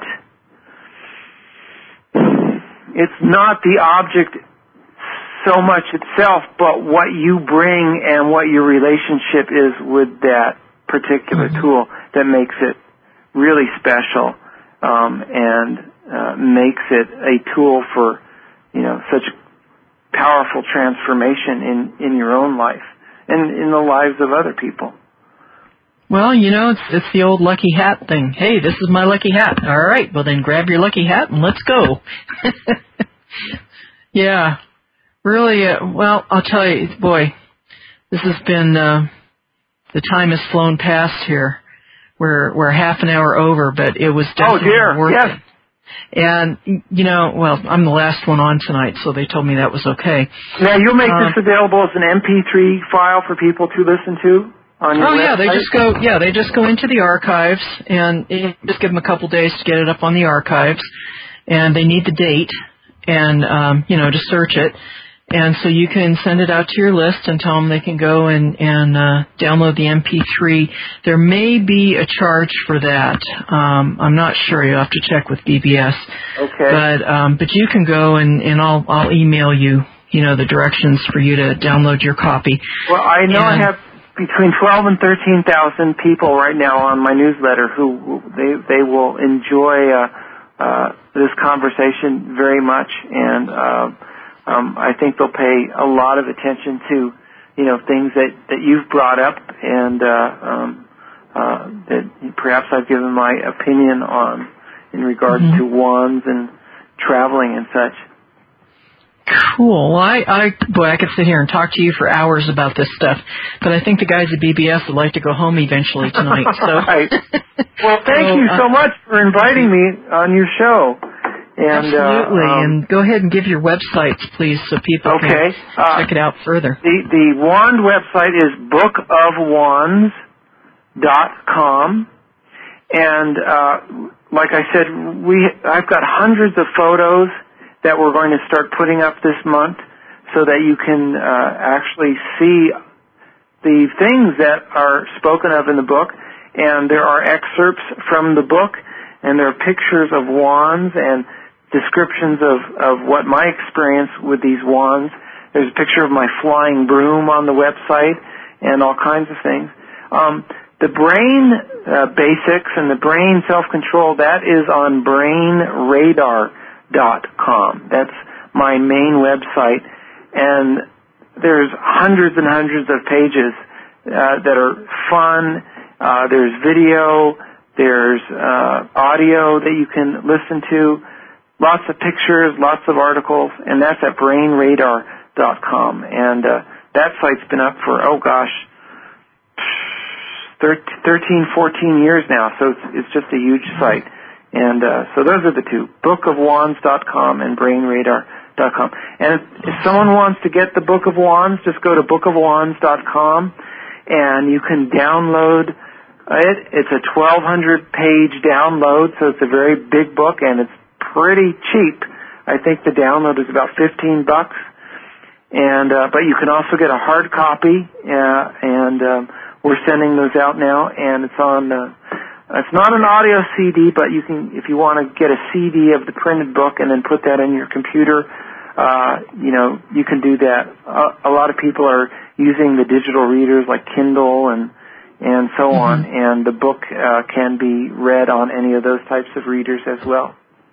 it's not the object so much itself, but what you bring and what your relationship is with that particular mm-hmm. tool that makes it really special. Um, and uh, makes it a tool for, you know, such powerful transformation in, in your own life and in the lives of other people.
Well, you know, it's it's the old lucky hat thing. Hey, this is my lucky hat. All right, well then grab your lucky hat and let's go. Yeah, really. Uh, well, I'll tell you, boy, this has been uh, the time has flown past here. We're we're half an hour over, but it was definitely
oh dear,
worth
yes.
it. And you know, well, I'm the last one on tonight, so they told me that was okay.
Now you'll make
um,
this available as an M P three file for people to listen to on your
Oh
website?
yeah, they just go. Yeah, they just go into the archives, and you just give them a couple days to get it up on the archives. and they need the date and, um, you know, to search it. And so you can send it out to your list and tell them they can go and, and uh, download the M P three. There may be a charge for that. Um, I'm not sure. You'll have to check with B B S.
Okay.
But um, but you can go and, and I'll I'll email you, you know, the directions for you to download your copy.
Well, I know
and,
I have between twelve and thirteen thousand people right now on my newsletter who they they will enjoy uh, uh, this conversation very much, and uh, um, I think they'll pay a lot of attention to, you know, things that, that you've brought up, and uh, um, uh, that perhaps I've given my opinion on in regards
mm-hmm.
to wands and traveling and such.
Cool. Well, I, I, boy, I could sit here and talk to you for hours about this stuff, but I think the guys at B B S would like to go home eventually tonight. So.
Right. Well, thank so, you so uh, much for inviting me on your show. And,
absolutely.
Uh, um,
and go ahead and give your websites, please, so people
okay.
can
uh,
check it out further.
The, the wand website is book of wands dot com. And uh, like I said, we I've got hundreds of photos that we're going to start putting up this month so that you can uh, actually see the things that are spoken of in the book. And there are excerpts from the book, and there are pictures of wands and descriptions of, of what my experience with these wands. There's a picture of my flying broom on the website and all kinds of things. Um, the brain uh, basics and the brain self-control, that is on brain radar dot com. That's my main website, and there's hundreds and hundreds of pages uh, that are fun. Uh, there's video, there's uh, audio that you can listen to, lots of pictures, lots of articles, and that's at brain radar dot com. And uh, that site's been up for, oh gosh, thirteen, fourteen years now, so it's, it's just a huge site. And uh, so those are the two, book of wands dot com and brain radar dot com. And if, if someone wants to get the Book of Wands, just go to book of wands dot com, and you can download it. It's a twelve hundred page download, so it's a very big book, and it's pretty cheap. I think the download is about fifteen bucks. And uh, but you can also get a hard copy, uh, and um, we're sending those out now, and it's on... Uh, It's not an audio C D, but you can, if you want to get a C D of the printed book and then put that in your computer, uh, you know, you can do that. Uh, a lot of people are using the digital readers like Kindle and and so mm-hmm. on, and the book uh, can be read on any of those types of readers as well.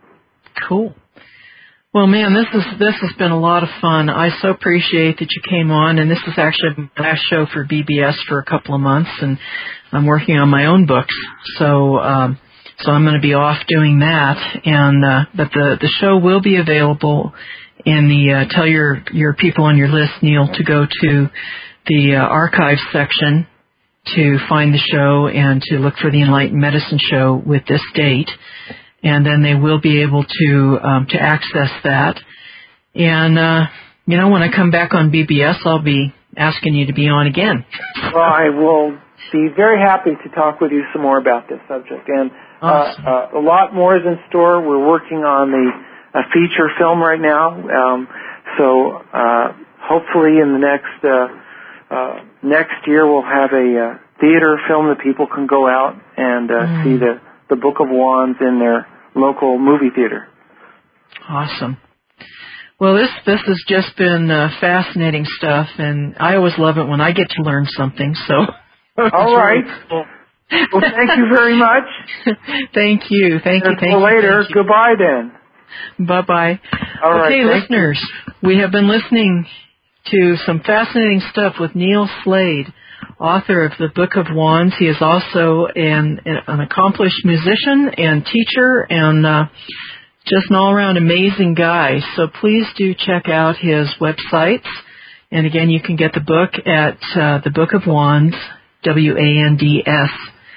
Cool. Well, man, this is this has been a lot of fun. I so appreciate that you came on, and this is actually my last show for B B S for a couple of months, and I'm working on my own books, so um, so I'm going to be off doing that. And uh, but the the show will be available in the uh, tell your your people on your list, Neil, to go to the uh, archives section to find the show and to look for the Enlightened Medicine Show with this date. And then they will be able to um, to access that. And, uh, you know, when I come back on B B S, I'll be asking you to be on again.
Well, I will be very happy to talk with you some more about this subject. And
awesome.
uh, uh, a lot more is in store. We're working on the a feature film right now. Um, so uh, hopefully in the next uh, uh, next year we'll have a uh, theater film that people can go out and uh, mm. see the, the Book of Wands in their local movie theater.
Awesome. Well, this this has just been uh, fascinating stuff, and I always love it when I get to learn something. So,
all right. Well, thank you very much.
Thank you. Thank you. Thank
you. Later.
Thank you.
Goodbye, then.
Bye bye.
All right.
Okay, listeners, you. we have been listening to some fascinating stuff with Neil Slade, author of the Book of Wands. He is also an, an accomplished musician and teacher and uh, just an all-around amazing guy. So please do check out his websites. And again, you can get the book at uh, the Book of Wands, W A N D S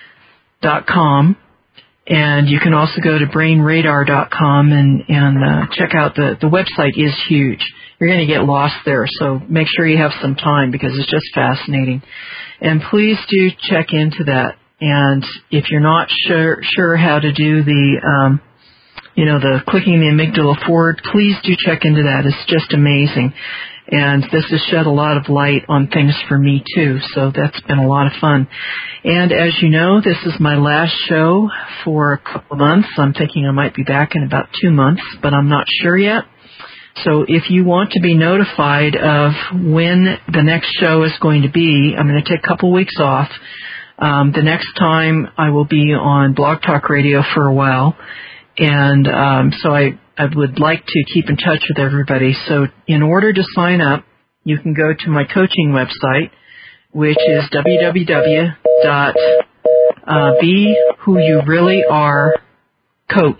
dot com. And you can also go to brain radar dot com and, and uh, check out the, the website is huge. You're going to get lost there, so make sure you have some time because it's just fascinating. And please do check into that. And if you're not sure sure how to do the um, you know, the clicking the amygdala forward, please do check into that. It's just amazing. And this has shed a lot of light on things for me, too, so that's been a lot of fun. And as you know, this is my last show for a couple of months. I'm thinking I might be back in about two months, but I'm not sure yet. So if you want to be notified of when the next show is going to be, I'm going to take a couple weeks off. Um, the next time I will be on Blog Talk Radio for a while. And um, so I, I would like to keep in touch with everybody. So in order to sign up, you can go to my coaching website, which is w w w dot be who you really are coach,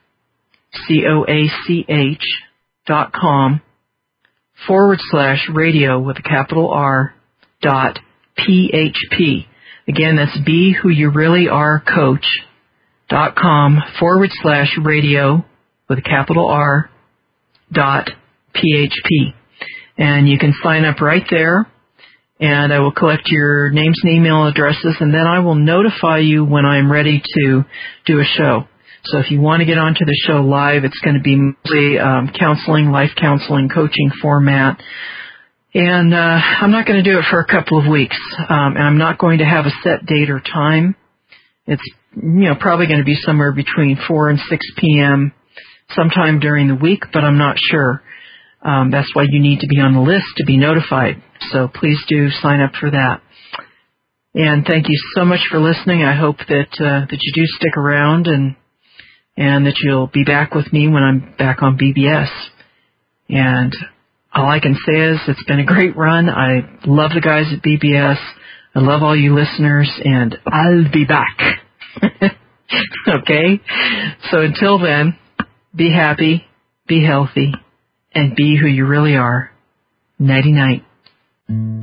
C O A C H, dot com forward slash radio with a capital R dot P H P. Again, that's be who you really are coach dot com forward slash radio with a capital R dot P H P. And you can sign up right there, and I will collect your names and email addresses, and then I will notify you when I'm ready to do a show. So if you want to get onto the show live, it's going to be mostly um, counseling, life counseling, coaching format. And uh, I'm not going to do it for a couple of weeks. Um, and I'm not going to have a set date or time. It's, you know, probably going to be somewhere between four and six p.m. sometime during the week, but I'm not sure. Um, that's why you need to be on the list to be notified. So please do sign up for that. And thank you so much for listening. I hope that uh, that you do stick around and and that you'll be back with me when I'm back on B B S. And all I can say is it's been a great run. I love the guys at B B S. I love all you listeners, and I'll be back. Okay? So until then, be happy, be healthy, and be who you really are. Nighty-night.